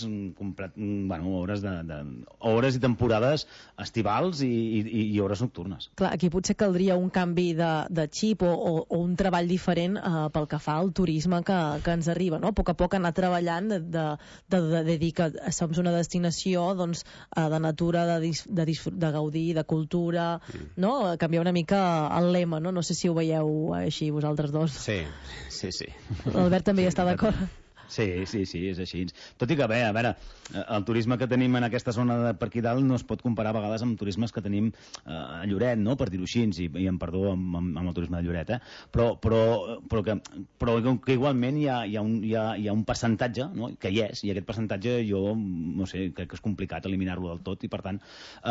hores i temporades estivals i hores nocturnes. Clar, aquí potser caldria un canvi de xip o un treball diferent pel que fa al turisme que ens arriba, no? A poc anar treballant de dir que som una destinació doncs, de natura, de gaudir, de cultura, no? Canviar una mica el lema, no? No sé si ho veieu així vosaltres dos. Sí. L'Albert també hi està d'acord. Sí, és així. Tot i que, a veure, el turisme que tenim en aquesta zona de per aquí dalt no es pot comparar a vegades amb turismes que tenim a Lloret, no? Per dir-ho així, i em perdó amb el turisme de Lloret, però que igualment hi ha un percentatge, no? Que hi és, i aquest percentatge jo, no sé, crec que és complicat eliminar-lo del tot, i per tant,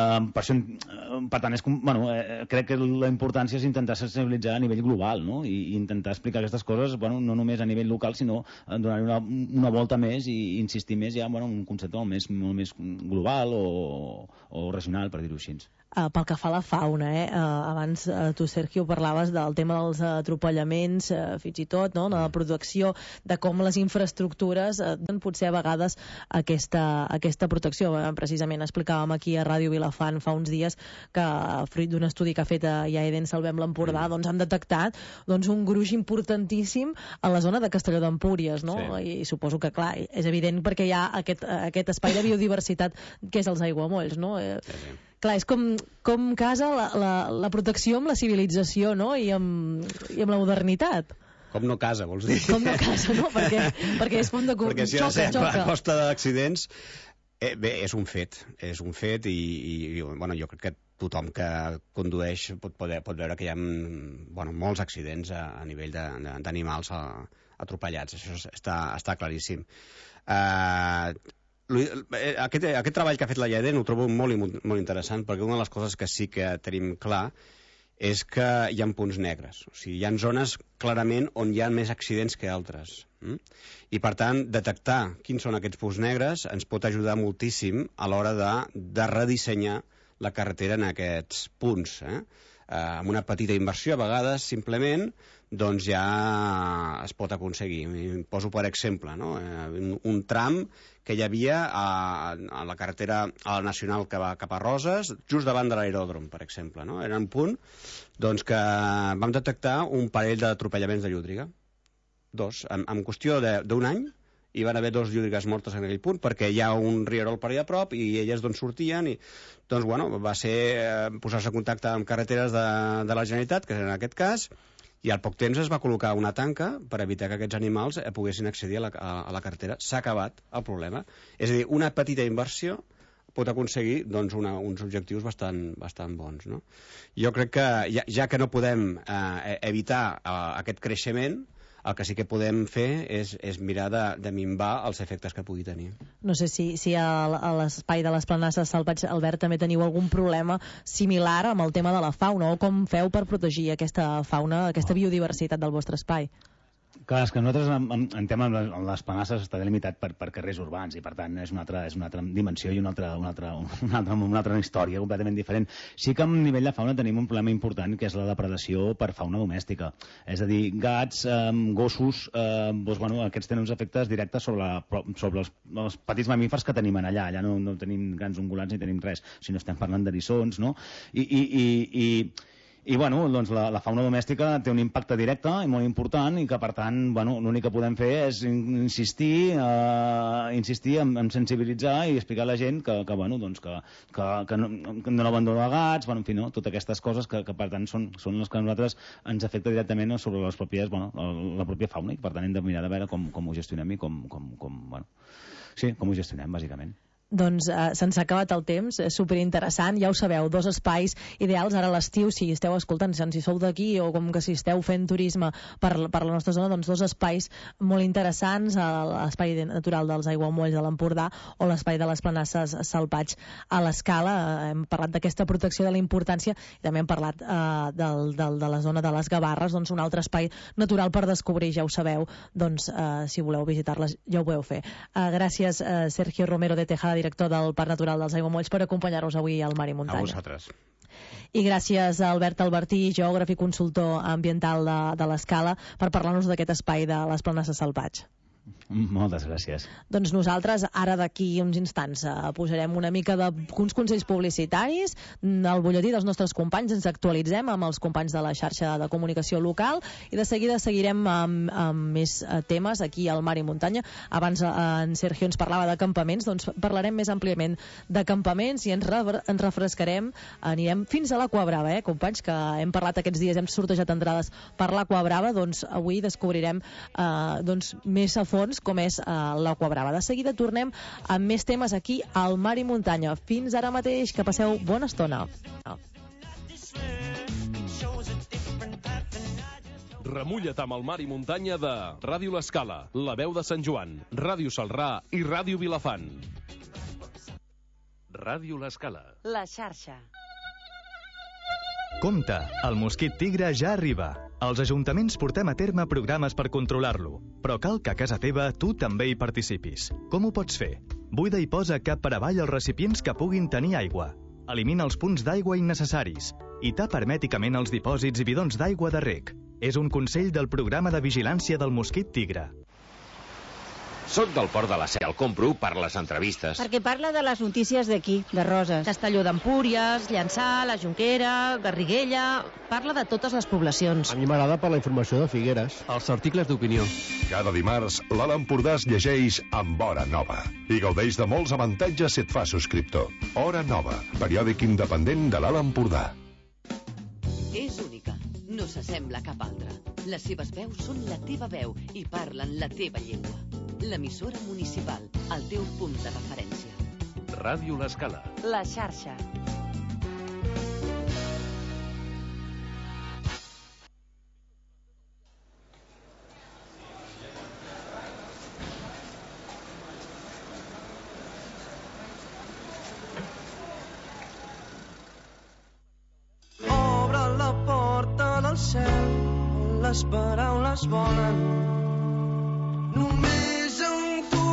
crec que la importància és intentar sensibilitzar a nivell global, no? I intentar explicar aquestes coses, no només a nivell local, sinó donar-hi una volta més i insistir més ja en un concepte molt més global o regional, per dir-ho així. Pel que fa a la fauna, abans tu, Sergio, parlaves del tema dels atropellaments, fins i tot, no? De la protecció, de com les infraestructures donen potser a vegades aquesta protecció. Precisament explicàvem aquí a Ràdio Vilafant fa uns dies que, fruit d'un estudi que ha fet a IAEDEN Salvem l'Empordà, doncs han detectat un gruix importantíssim a la zona de Castelló d'Empúries, no? Sí. I suposo que, clar, és evident perquè hi ha aquest espai de biodiversitat que és els aiguamolls, no? Sí. Clar, és com casa la protecció amb la civilització, no? I amb la modernitat. Com no casa, vols dir? Com no casa, no? Perquè és punt de perquè si xoca. A costa d'accidents, bé, és un fet i jo crec que tothom que condueix pot veure que hi ha molts accidents a nivell d'animals atropellats, això està claríssim. Aquest treball que ha fet la IAEDEN ho trobo molt interessant, perquè una de les coses que sí que tenim clar és que hi ha punts negres. O sigui, hi ha zones clarament on hi ha més accidents que altres. I, per tant, detectar quins són aquests punts negres ens pot ajudar moltíssim a l'hora de redissenyar la carretera en aquests punts. Amb una petita inversió, a vegades, simplement, doncs ja es pot aconseguir. Poso per exemple, no? Un tram que hi havia a la carretera a la nacional que va cap a Roses, just davant de l'aeròdrom, per exemple, no? Era un punt doncs, que vam detectar un parell d'atropellaments de llúdriga. En qüestió d'un any hi van haver 2 llúdrigues mortes en aquell punt, perquè hi ha un rierol per allà a prop i elles sortien i doncs, va ser posar-se en contacte amb carreteres de la Generalitat, que en aquest cas, i al poc temps es va col·locar una tanca per evitar que aquests animals poguessin accedir a la carretera. S'ha acabat el problema. És a dir, una petita inversió pot aconseguir uns objectius bastant bons. No? Jo crec que, ja que no podem evitar aquest creixement, El que sí que podem fer és mirar de minvar els efectes que pugui tenir. No sé si a l'espai de les planasses salvatges, Albert, també teniu algun problema similar amb el tema de la fauna, o com feu per protegir aquesta fauna, aquesta biodiversitat del vostre espai? Clar, és que nosaltres en tema amb les planasses està delimitat per carrers urbans i per tant és una altra dimensió i una altra història completament diferent. Sí que a nivell de fauna tenim un problema important, que és la depredació per fauna domèstica. És a dir, gats, gossos, aquests tenen uns efectes directes sobre els petits mamífers que tenim allà. Allà no tenim grans ungulats ni tenim res, sinó estem parlant d'eriçons, no? I doncs la fauna domèstica té un impacte directe i molt important, i que per tant l'únic que podem fer és insistir en sensibilitzar i explicar a la gent que no abandonar gats, totes aquestes coses que per tant són les que a nosaltres ens afecta directament sobre les pròpies, la pròpia fauna, i per tant hem de mirar de veure com ho gestionem i com ho gestionem, bàsicament. Doncs se'ns ha acabat el temps, és superinteressant, ja ho sabeu, 2 espais ideals ara a l'estiu, si esteu escoltant, si sou d'aquí o com que si esteu fent turisme per la nostra zona, doncs 2 espais molt interessants, l'espai natural dels aiguamolls de l'Empordà o l'espai de les planasses salvatges a l'Escala. Hem parlat d'aquesta protecció, de la importància, i també hem parlat de la zona de les Gavarres, doncs un altre espai natural per descobrir, ja ho sabeu, doncs si voleu visitar-les ja ho podeu fer. Gràcies Sergio Romero de Tejada, director del Parc Natural dels Aiguamolls, per acompanyar-nos avui al Mar i Muntanya. A vosaltres. I gràcies a Albert Albertí, geògraf i consultor ambiental de l'Escala, per parlar-nos d'aquest espai de les planasses salvatges. Moltes gràcies. Doncs nosaltres ara d'aquí uns instants posarem una mica d'uns consells publicitaris, el butlletí dels nostres companys, ens actualitzem amb els companys de la xarxa de comunicació local i de seguida seguirem amb més temes aquí al Mar i Muntanya. Abans en Sergio ens parlava de campaments, doncs parlarem més àmpliament de campaments i ens refrescarem, anirem fins a l'Aqua Brava, companys, que hem parlat aquests dies, hem sortejat entrades per l'Aqua Brava, doncs avui descobrirem més a fons com és l'Aqua Brava. De seguida tornem amb més temes aquí al Mar i Muntanya. Fins ara mateix, que passeu bona estona. Remulla't amb el Mar i Muntanya de Ràdio L'Escala, La Veu de Sant Joan, Ràdio Salrà i Ràdio Vilafant. Ràdio L'Escala. La xarxa. Compte, el mosquit tigre ja arriba. Els ajuntaments portem a terme programes per controlar-lo, però cal que a casa teva tu també hi participis. Com ho pots fer? Buida i posa cap per avall els recipients que puguin tenir aigua. Elimina els punts d'aigua innecessaris i tapa hermèticament els dipòsits i bidons d'aigua de reg. És un consell del programa de vigilància del mosquit tigre. Soc del Port de la Seu, el compro per les entrevistes. Perquè parla de les notícies d'aquí, de Roses. Castelló d'Empúries, Llançà, la Jonquera, Garriguella... Parla de totes les poblacions. A mi m'agrada per la informació de Figueres. Els articles d'opinió. Cada dimarts, l'Alt Empordà es llegeix amb Hora Nova i gaudeix de molts avantatges si et fa subscriptor. Hora Nova, periòdic independent de l'Alt Empordà. És única, no s'assembla a cap altra. Les seves veus són la teva veu i parlen la teva llengua. L'emissora municipal, el teu punt de referència. Ràdio L'Escala. La xarxa. Obre la porta del cel, les paraules volen. Només amb tu.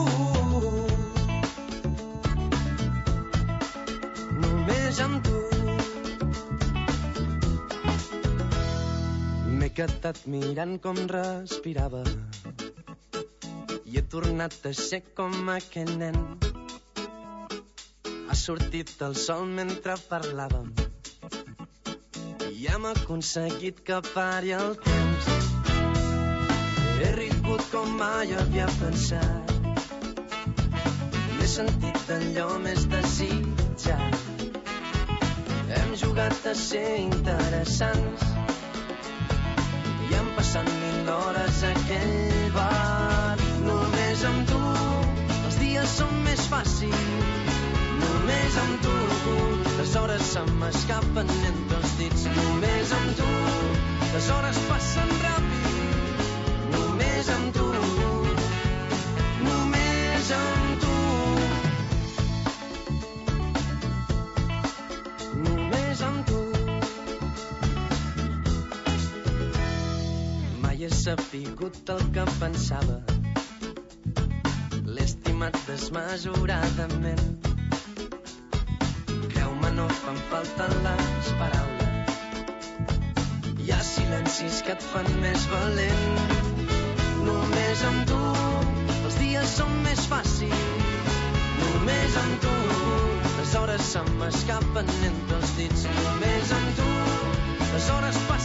Només amb tu. M'he quedat mirant com respirava i he tornat a ser com aquell nen. Ha sortit el sol mentre parlàvem i hem aconseguit que pari el temps. He rigut com mai havia pensat. M'he sentit allò més desitjat. Hem jugat a ser interessants i hem passat 1000 hores a aquell bar. Només amb tu els dies són més fàcils. Només amb tu les hores se m'escapen entre els dits. Només amb tu les hores passen ràpid. Només sapigut el que pensava. L'he estimat desmesuradament. Creu-me, no fan falta les paraules. Hi ha silencis que et fan més valent. Només amb tu els dies són més fàcils. Només amb tu les hores se m'escapen entre els dits. Només amb tu les hores passen